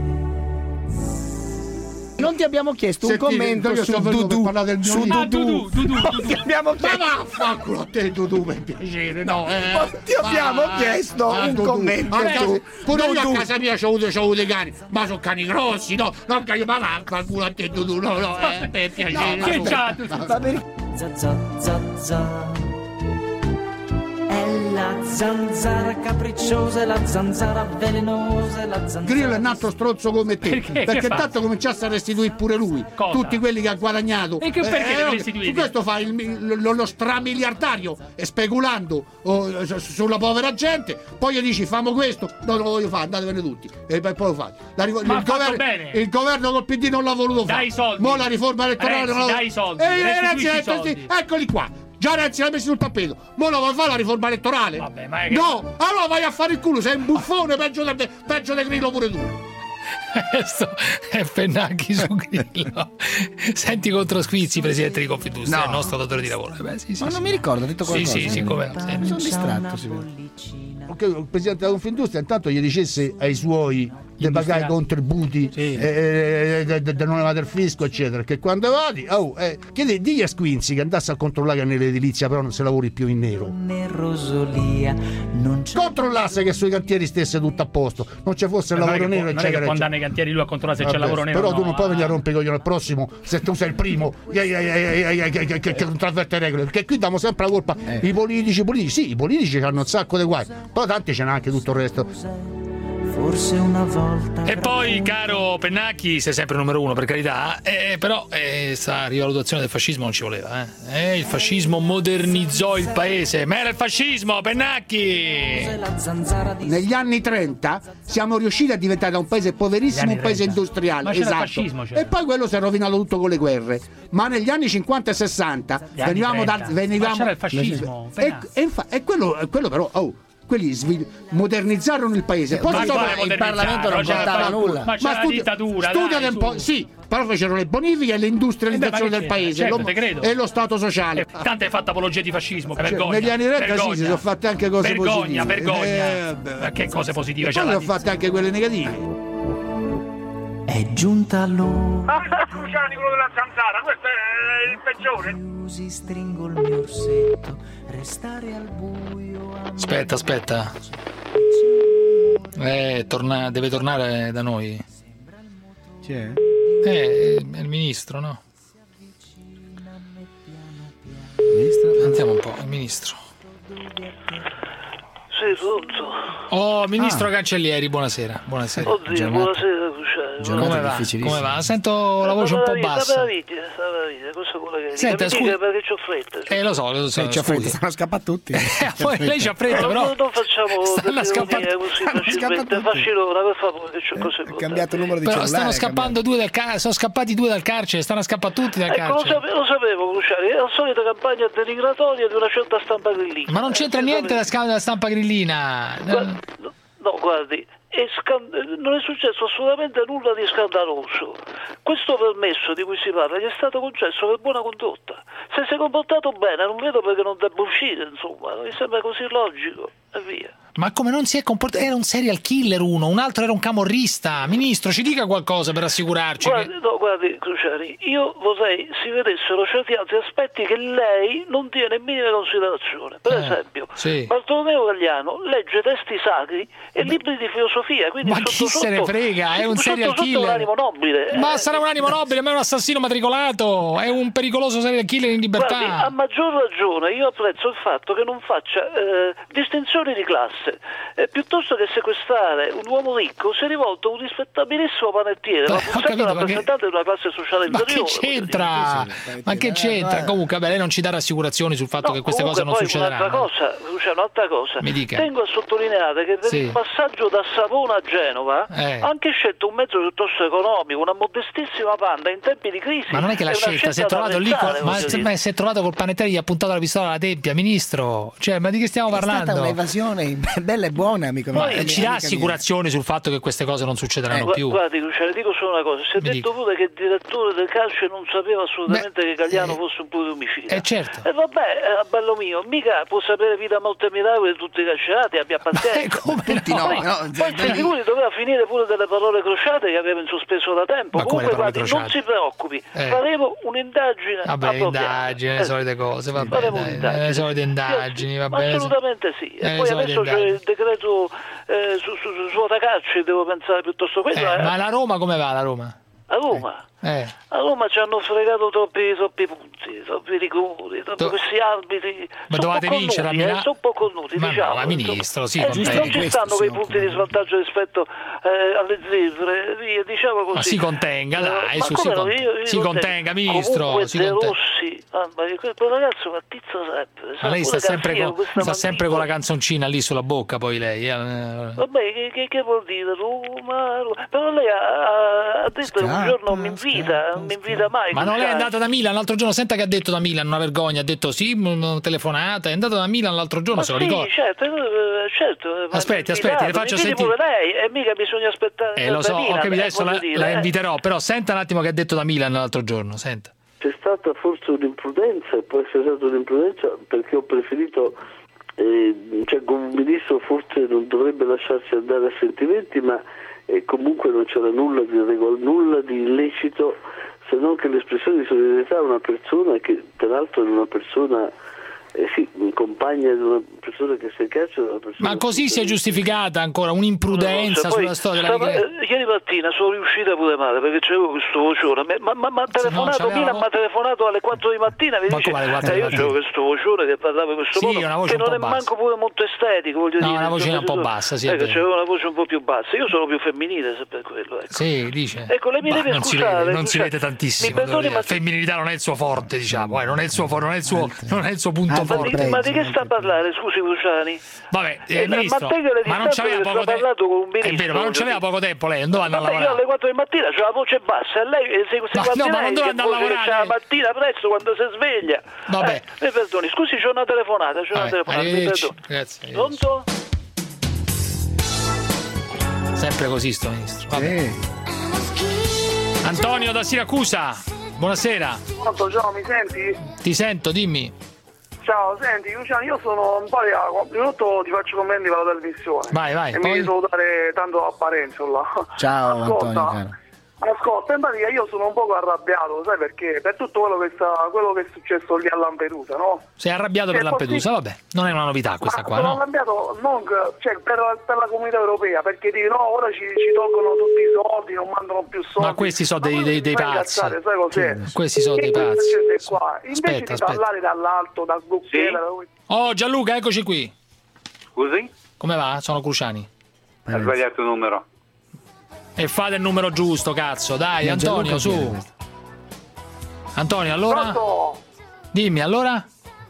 Non ti abbiamo chiesto un commento su Dudu. Dudu. Ti abbiamo chiesto. Ma vaffanculo a te Dudu, per piacere, no. Ti abbiamo chiesto un commento. Pure io a casa mia c'ho avuto i cani, ma sono cani grossi, no? Non che io, ma vaffanculo a te Dudu, no, per piacere. Che c'ha? È la zanzara capricciosa, è la zanzara velenosa, è la zanzara... Grillo è un altro stronzo come te, perché tanto cominciasse a restituire pure lui. Cosa? Tutti quelli che ha guadagnato. E che perché deve restituire? Questo fa lo stramiliardario, speculando sulla povera gente. Poi gli dici famo questo, no, non lo voglio fare, andatevene tutti. E poi lo fate. Il governo col PD non l'ha voluto fare. Dai soldi. Mo la riforma elettorale non l'ha dai soldi. Soldi. Eccoli qua. Già Renzi l'ha messo sul tappeto. Mo lo vuoi fare la riforma elettorale? Vabbè, ma è che... No, allora vai a fare il culo, sei un buffone, peggio di Grillo pure tu. Questo è Pennacchi su Grillo. Senti contro Squizzi, presidente di Confindustria, il nostro datore di lavoro. Ma non mi ricordo, ha detto qualcosa. Sì, come mi sono distratto. Ok, il presidente della Confindustria intanto gli dicesse ai suoi di pagare i contributi, di non evadere il fisco, eccetera. Che quando vadi, digli a Squinzi che andasse a controllare che nell'edilizia però non si lavori più in nero. Controllasse che sui cantieri stesse tutto a posto, non ci fosse il lavoro nero, eccetera. Non è che condanna i cantieri lui a controllare se c'è lavoro nero. Però tu non puoi venire a rompere i coglioni al prossimo se tu sei il primo che non trasverte regole, perché qui diamo sempre la colpa i politici. Sì, i politici hanno un sacco di guai, però tanti ce n'è anche tutto il resto. Forse una volta. E poi, caro Pennacchi, sei sempre numero uno, per carità, però sta rivalutazione del fascismo non ci voleva. Il fascismo modernizzò il paese, ma era il fascismo, Pennacchi! Negli anni 30 siamo riusciti a diventare da un paese poverissimo un paese industriale. Ma c'era il fascismo, e poi quello si è rovinato tutto con le guerre. Ma negli anni 50 e 60 venivamo c'era il fascismo. E quello però quelli modernizzarono il paese. Poi il Parlamento non contava nulla. Ma c'era la dittatura. Studiano un po', sì, però fecero le bonifiche e l'industrializzazione del paese, e lo Stato sociale. Tanto hai fatto apologia di fascismo, vergogna. Negli anni 30 sì, si sono fatte anche cose positive. Vergogna. Ma che cose positive c'è? Poi sono fatte anche quelle negative. È giunta l'ora. Cruciani, quello della zanzara, questo è il peggiore. Così stringo il mio orsetto, restare al buio. Aspetta. Deve tornare da noi. Chi è? È il ministro, no? Andiamo un po', il ministro. Sì, pronto. Oh, ministro Cancellieri, buonasera. Oddio, buonasera, Cruciani. Come va? Sento la voce un po' bassa. Sta meraviglia, questo è quello che senta, scusa, perché c'ho fretta. Lo so. C'ha fretta, stanno scappando tutti. Poi lei c'ha fretta, però. Non facciamo stanno scappando così facilmente. Facci l'ora, per favore, che c'ho cose. È cambiato il numero di cellulare. Però stanno scappando sono scappati 2 dal carcere, stanno scappando tutti dal carcere. Lo sapevo, Cruciani, è la solita campagna denigratoria di una certa stampa grillina. Ma non c'entra niente la stampa grillina. No, guardi, non è successo assolutamente nulla di scandaloso. Questo permesso di cui si parla gli è stato concesso per buona condotta. Se si è comportato bene, non vedo perché non debba uscire, insomma, mi sembra così logico, e via. Ma come non si è comportato? Era un serial killer un altro era un camorrista. Ministro, ci dica qualcosa per assicurarci. Guardi, Cruciani, io vorrei si vedessero certi altri aspetti che lei non tiene in minima considerazione. Per esempio, Bartolomeo Gagliano legge testi sacri e libri di filosofia. Quindi ma chi se ne frega? È un serial killer. Un animo nobile. Ma sarà un animo nobile, ma è un assassino matricolato. È un pericoloso serial killer in libertà. Guardi, a maggior ragione io apprezzo il fatto che non faccia distinzioni di classe. Piuttosto che sequestrare un uomo ricco si è rivolto a un rispettabilissimo panettiere, ma sempre rappresentante di una classe sociale inferiore. Ma che c'entra? Comunque, lei non ci dà rassicurazioni sul fatto che queste cose non succederanno. Un'altra cosa. Mi dica. Tengo a sottolineare che per il passaggio da Savona a Genova ha anche scelto un mezzo piuttosto economico, una modestissima Panda in tempi di crisi. Ma non è che l'ha scelta, si è trovato lì si è trovato col panettiere, gli ha puntato la pistola alla tempia, ministro. Ma di che stiamo parlando? È stata un'evasione bella e buona, amico. Ci dà assicurazioni sul fatto che queste cose non succederanno più? Guardi, Cruciani, dico solo una cosa. Si è detto pure che il direttore del carcere non sapeva assolutamente che Gagliano fosse un pluriomicida. Certo. E vabbè, bello mio, mica può sapere vita morte e miracoli di tutti i carcerati, abbia pazienza. Tutti no. Poi lui doveva finire pure delle parole crociate che aveva in sospeso da tempo. Comunque, guardi, non si preoccupi, faremo un'indagine. Indagine, le solite cose, le solite indagini, va bene. Assolutamente sì. E poi adesso c'è il decreto su Otacacci, devo pensare piuttosto questo. Ma la Roma come va, la Roma? A Roma? A Roma ci hanno fregato troppi punti, troppi rigori, questi arbitri. Ma dovete vincere a Milano? Sono un po' connuti, diciamo. Ma ministro, non ci stanno quei punti di svantaggio rispetto alle zefre, via, diciamo così. Ma si contenga, dai, si contenga, ministro. Comunque De Rossi, quel ragazzo ma tizza sempre. Ma lei sta sempre con la canzoncina lì sulla bocca, poi lei. Vabbè, che vuol dire? Roma. Però lei ha detto che un giorno mi invita mai. Ma non è andata da Milan l'altro giorno? Senta che ha detto da Milan, una vergogna, ha detto sì, una telefonata, è andata da Milan l'altro giorno, se lo ricordo. Certo. Aspetti, le faccio sentire. Pure lei, e mica bisogna aspettare. Lo so, ho capito, adesso la inviterò, però senta un attimo che ha detto da Milan l'altro giorno, senta. C'è stata forse un'imprudenza, può essere stata un'imprudenza perché ho preferito, come ministro forse non dovrebbe lasciarsi andare a sentimenti, ma e comunque non c'era nulla di illecito, se non che l'espressione di solidarietà a una persona che peraltro è una persona compagna di una persona che si è in carcere. Ma così si è giustificata ancora un'imprudenza sulla storia della ieri mattina sono riuscita pure male perché c'avevo questo vocione, ma mi ha telefonato Milan, mi ha telefonato alle 4 di mattina, mi dice io c'avevo questo vocione che parlava questo modo, che non è manco pure molto estetico, voglio dire, una voce un po' bassa, c'avevo una voce un po' più bassa, io sono più femminile se per quello, ecco. Sì, dice. Ecco, lei mi deve scusare, non si vede tantissimo, la femminilità non è il suo forte, diciamo, non è il suo punto forte. Ma di che sta a parlare, scusi Luciani? Vabbè, ministro, ma non c'aveva poco tempo. È vero, ma non c'aveva poco tempo lei, non doveva andare a lavorare. Io alle 4 di mattina c'ho la voce bassa e lei ma non doveva andare a lavorare la mattina presto quando si sveglia. Vabbè. Mi perdoni, scusi, c'ho una telefonata, mi perdoni. Grazie. Pronto? Sempre così sto ministro. Vabbè. Antonio da Siracusa, buonasera. Pronto, ciao, mi senti? Ti sento, dimmi. Ciao, senti Luciano, io sono un po' di acqua, prima di tutto ti faccio commenti per la trasmissione. Vai. E mi devi salutare tanto a Parenzo là. Ciao Antonio, caro. Ascolta, in pratica io sono un poco arrabbiato, sai perché? Per tutto quello che è successo lì a Lampedusa, no? Sei arrabbiato per Lampedusa, vabbè, non è una novità questa qua, sono no? arrabbiato non per la comunità europea, perché dicono no, ora ci tolgono tutti i soldi, non mandano più soldi. Ma questi sono dei pazzi. Sai cos'è? Questi sono dei pazzi. Qua. Invece di parlare dall'alto, dal bocchiere... Oh Gianluca, eccoci qui. Scusi? Come va? Sono Cruciani. Ha sbagliato il numero. E fate il numero giusto, cazzo, dai, Antonio, su. Antonio, allora? Pronto? Dimmi, allora?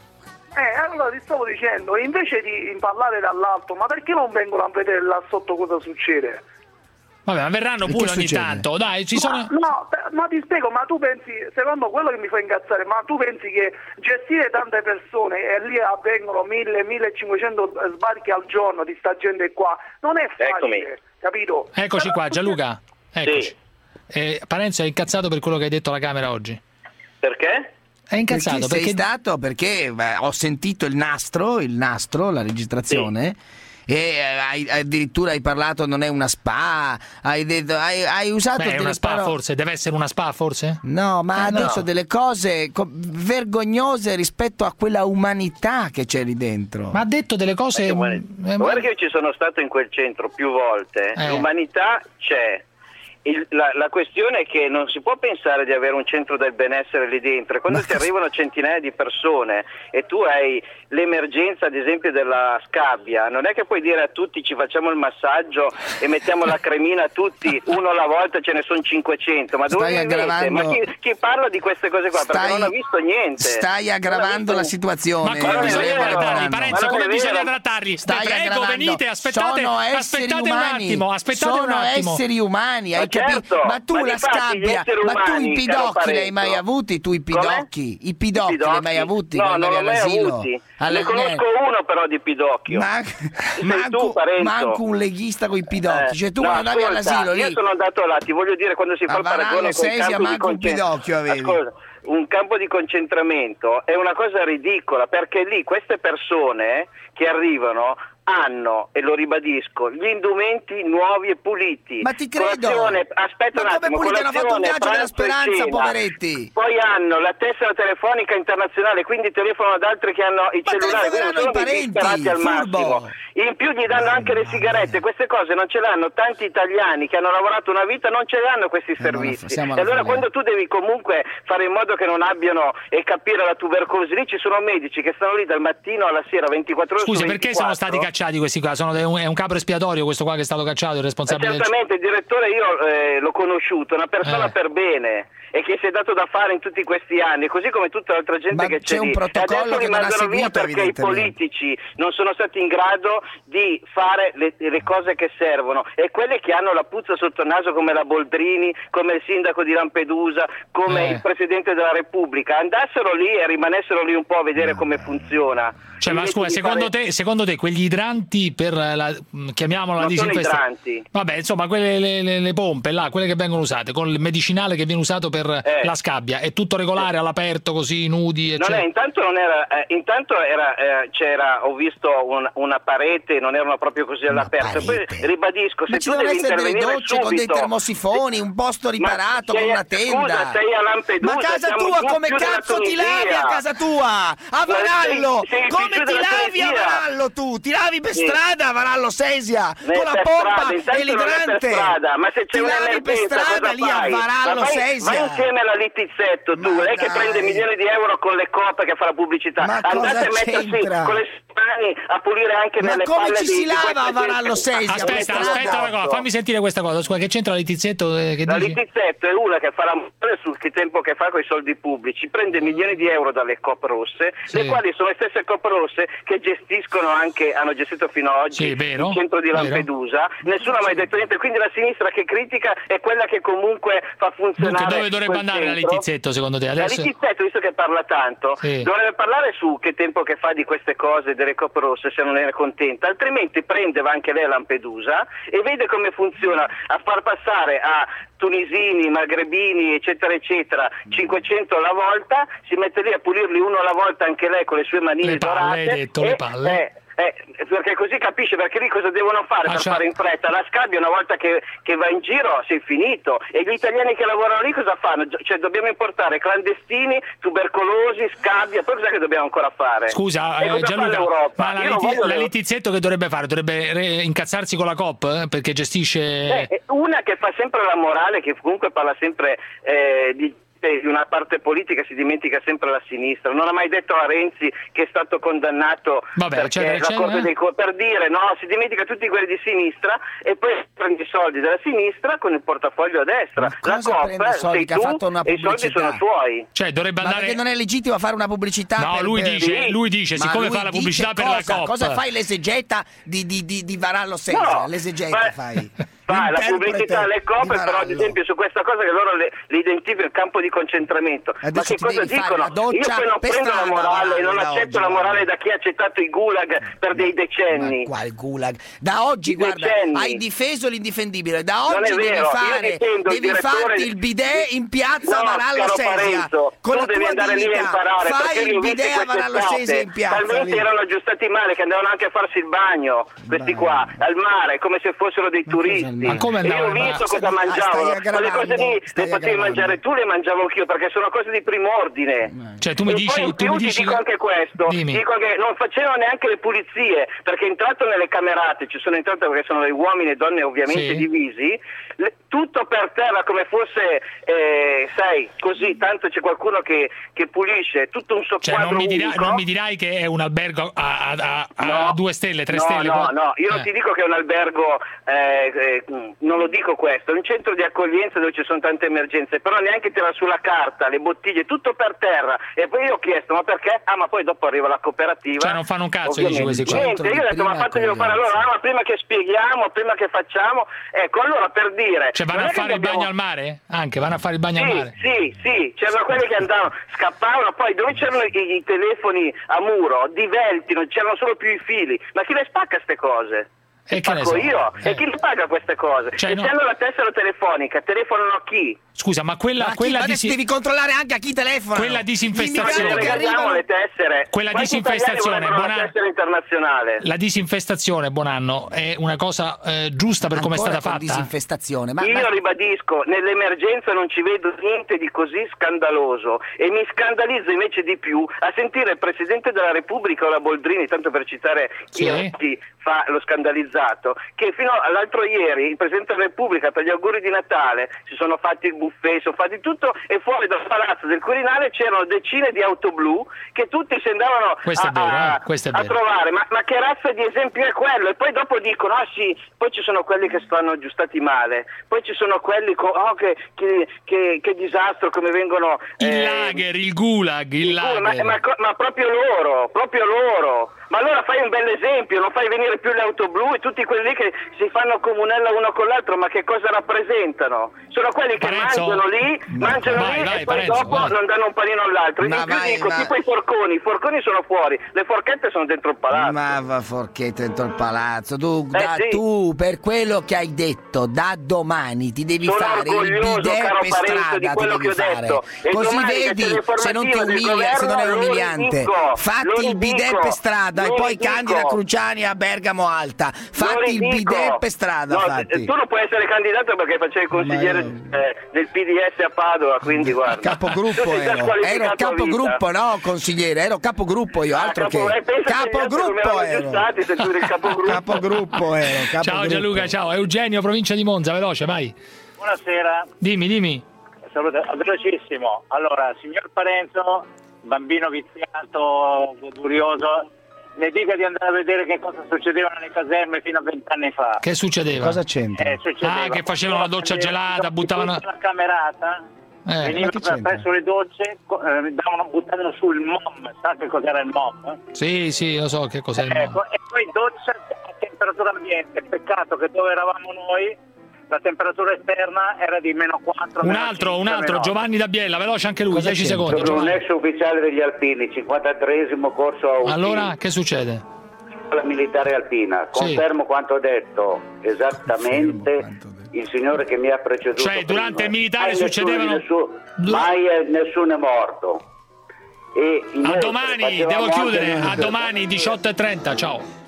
Allora ti stavo dicendo, invece di parlare dall'alto, ma perché non vengono a vedere là sotto cosa succede? Vabbè, ma verranno pure ogni tanto, dai, ci sono... No, ma ti spiego, ma tu pensi, secondo quello che mi fa incazzare, ma tu pensi che gestire tante persone e lì avvengono 1000-1500 sbarchi al giorno di sta gente qua, non è facile, capito? Eccoci qua, Gianluca, eccoci. Sì. Parenzo è incazzato per quello che hai detto alla Camera oggi. Perché? È incazzato perché sei stato, perché ho sentito il nastro, la registrazione... Sì. E addirittura hai parlato non è una spa, hai usato è una spa forse, deve essere una spa forse? No, ma adesso delle cose vergognose rispetto a quella umanità che c'è lì dentro. Ma ha detto delle cose... Guarda che io ci sono stato in quel centro più volte, l'umanità c'è. La questione è che non si può pensare di avere un centro del benessere lì dentro. Quando ti arrivano centinaia di persone e tu hai l'emergenza ad esempio della scabbia, non è che puoi dire a tutti ci facciamo il massaggio e mettiamo la cremina a tutti uno alla volta, ce ne sono 500. Ma dove vivete? Ma chi parla di queste cose qua? Perché non ha visto niente. Stai aggravando la situazione. Ma come bisogna trattarli? Parenzo, come bisogna trattarli? Prego, venite, aspettate un attimo. Sono esseri umani, hai capito? Ma tu la scabbia, ma tu i pidocchi li hai mai avuti? Tu i pidocchi li hai mai avuti? No, non li ho mai avuti. Ne conosco uno però di pidocchio. Manco un leghista con i pidocchi. Cioè tu quando andavi all'asilo lì. Io sono andato là, ti voglio dire, quando si fa il paragone con i campi di concentramento. Un campo di concentramento è una cosa ridicola, perché lì queste persone che arrivano hanno, e lo ribadisco, gli indumenti nuovi e puliti. Ma ti credo. Aspetta un attimo, hanno fatto un viaggio della speranza, poveretti. Poi hanno la tessera telefonica internazionale, quindi telefonano ad altri che hanno i cellulari, quindi sono disperati al massimo. In più gli danno anche le sigarette, queste cose non ce l'hanno tanti italiani che hanno lavorato una vita, non ce l'hanno questi servizi. E allora quando tu devi comunque fare in modo che non abbiano e capire la tubercolosi, lì ci sono medici che stanno lì dal mattino alla sera 24 ore. Scusi, perché sono stati cacciati questi qua? È un capro espiatorio questo qua che è stato cacciato, il responsabile? Certamente, il direttore io l'ho conosciuto, una persona per bene e che si è dato da fare in tutti questi anni, così come tutta l'altra gente che c'è lì. Un protocollo adesso che non ha seguito, via perché i politici non sono stati in grado di fare le cose che servono, e quelle che hanno la puzza sotto il naso come la Boldrini, come il sindaco di Lampedusa, come il presidente della della Repubblica andassero lì e rimanessero lì un po' a vedere come funziona. Cioè, ma scusa, secondo te quegli idranti per chiamiamola la disinfestazione? Vabbè, insomma, quelle le pompe là, quelle che vengono usate con il medicinale che viene usato per la scabbia, è tutto regolare all'aperto così nudi, eccetera. Intanto c'era, ho visto una parete, non erano proprio così all'aperto. Poi ribadisco, se tu devi intervenire delle docce con dei termosifoni, un posto riparato con una tenda. Scusa, sei a Lampedusa, ma casa tua come cazzo ti lavi a casa tua? A Varallo! Come ti lavi a Varallo tu? Ti lavi per strada a Varallo Sesia con la pompa e l'idrante? Ma se c'è ti lavi per strada lì a Varallo Sesia? Vai insieme alla Littizzetto tu, lei che prende milioni di euro con le coppe che fa la pubblicità. Andate a mettersi con le mani a pulire anche nelle palle. Ma come ci si lava a Varallo Sesia? Aspetta, fammi sentire questa cosa. Scusa, che c'entra la Littizzetto? La Littizzetto è una che fa l'amore sul tempo che fa con i soldi pubblici, prende milioni di euro dalle Coop rosse, le quali sono le stesse Coop rosse che gestiscono anche, hanno gestito fino ad oggi il centro di Lampedusa. Nessuno ha mai detto niente, quindi la sinistra che critica è quella che comunque fa funzionare. Dunque, dove dovrebbe andare la Littizzetto secondo te? Adesso... La Littizzetto, visto che parla tanto, dovrebbe parlare su che tempo che fa di queste cose delle Coop rosse, se non era contenta, altrimenti va anche lei a Lampedusa e vede come funziona, a far passare a tunisini, magrebini, eccetera eccetera, 500 alla volta, si mette lì a pulirli uno alla volta anche lei con le sue manine dorate. Hai detto le palle? Perché così capisce, perché lì cosa devono fare per fare in fretta? La scabbia una volta che va in giro sei finito, e gli italiani che lavorano lì cosa fanno? Cioè dobbiamo importare clandestini, tubercolosi, scabbia, poi cos'è che dobbiamo ancora fare? Scusa Gianluca, ma la Littizzetto che dovrebbe fare? Dovrebbe incazzarsi con la Coop perché gestisce... una che fa sempre la morale, che comunque parla sempre di una parte politica, si dimentica sempre la sinistra. Non ha mai detto a Renzi che è stato condannato per dire si dimentica tutti quelli di sinistra e poi prende i soldi della sinistra con il portafoglio a destra. La Coop sei tu e i soldi sono tuoi. Cioè dovrebbe andare... perché non è legittimo fare una pubblicità? No, lui dice siccome fa la pubblicità per la Coop. Cosa fai l'esegetta di Varallo Sesia? L'esegetta fai? Fa la pubblicità alle Coop, però ad esempio su questa cosa che loro le identificano il campo di concentramento. Ma che cosa dicono? Io poi non prendo la morale, non accetto la morale da chi ha accettato i gulag per dei decenni. Ma quale gulag? Da oggi, guarda, hai difeso l'indifendibile. Da oggi devi farti il bidet in piazza Varallo Sesia. Con la tua dignità. Fai il bidet a Varallo Sesia in piazza. Talmente erano aggiustati male che andavano anche a farsi il bagno, questi qua, al mare, come se fossero dei turisti. Ma come io ho visto cosa mangiavano, ma le cose lì le potevi mangiare tu, le mangiavo anch'io, perché sono cose di primo ordine. Cioè tu mi dici, ti dico anche questo, dico che non facevano neanche le pulizie, perché entrato nelle camerate, ci sono entrato perché sono dei uomini e donne ovviamente divisi, tutto per terra come fosse, sai, così, tanto c'è qualcuno che pulisce, tutto un soqquadro non mi dirai che è un albergo a 2 stelle, 3 stelle? No, io non ti dico che è un albergo, non lo dico questo, è un centro di accoglienza dove ci sono tante emergenze, però neanche tira sulla carta, le bottiglie, tutto per terra. E poi io ho chiesto, ma perché? Ma poi dopo arriva la cooperativa. Cioè non fanno un cazzo, dici questi qua. Niente, io ho detto, ma fatemi fare allora, ma prima che spieghiamo, prima che facciamo, ecco, allora per dire... Cioè vanno a fare il bagno al mare? Anche, vanno a fare il bagno al mare? Sì, c'erano quelli che andavano, scappavano, poi dove c'erano i telefoni a muro, divelti, non c'erano solo più i fili, ma chi le spacca ste cose? E che Pacco io? E chi mi paga queste cose? Cioè, se hanno la tessera telefonica, telefonano a chi? Scusa, ma quella devi controllare anche a chi telefona. Quella disinfestazione. Le tessere. Quella disinfestazione, Bonanno. Internazionale. La disinfestazione, Bonanno, è una cosa giusta per come è stata fatta? Disinfestazione. Io ribadisco, nell'emergenza non ci vedo niente di così scandaloso e mi scandalizzo invece di più a sentire il Presidente della Repubblica o la Boldrini, tanto per citare chi fa lo scandalizzato, che fino all'altro ieri il Presidente della Repubblica per gli auguri di Natale si sono fatti il buffet, sono fatti tutto, e fuori dal palazzo del Quirinale c'erano decine di auto blu che tutti si andavano a trovare. Ma che razza di esempio è quello? E poi dopo dicono poi ci sono quelli che stanno aggiustati male, poi ci sono quelli che disastro, come vengono il lager, il gulag, ma proprio loro Ma allora fai un bel esempio, non fai venire più le auto blu e tutti quelli lì che si fanno comunella uno con l'altro, ma che cosa rappresentano? Sono quelli che mangiano lì e poi dopo non danno un panino all'altro. Tipo i forconi sono fuori, le forchette sono dentro il palazzo. Ma va forchette dentro il palazzo, tu per quello che hai detto, da domani ti devi fare il bidet per strada, ti devi fare. Così vedi se non ti umilia, se non è umiliante. Fatti il bidet per strada e poi candida Cruciani a Bergamo Alta. Fatti il bidet per strada. Tu non puoi essere candidato perché facevi il consigliere del PDS a Padova, quindi guarda. Capogruppo ero capogruppo, no consigliere, ero capogruppo io, altro che capogruppo ero. Capogruppo ero. Ciao Gianluca, ciao. Eugenio, provincia di Monza, veloce, vai. Buonasera. Dimmi. Saluto, velocissimo. Allora, signor Parenzo, bambino viziato, godurioso, le dica di andare a vedere che cosa succedeva nelle caserme fino a 20 anni fa. Che succedeva? Cosa c'entra? Che facevano la doccia gelata, buttavano la camerata. Venivano presso le docce, buttavano sul MOM. Sa che cos'era il MOM? Sì, lo so che cos'è il MOM. E poi doccia a temperatura ambiente. Peccato che dove eravamo noi la temperatura esterna era di -4. Un altro, Giovanni da Biella, veloce anche lui, 10 secondi. Sono un ex ufficiale degli Alpini, 53esimo corso a Udine. Allora, che succede? La militare alpina, confermo quanto ho detto, esattamente il signore che mi ha preceduto. Cioè, durante il militare succedevano... Mai nessuno è morto. A domani, devo chiudere, a domani 18:30, ciao.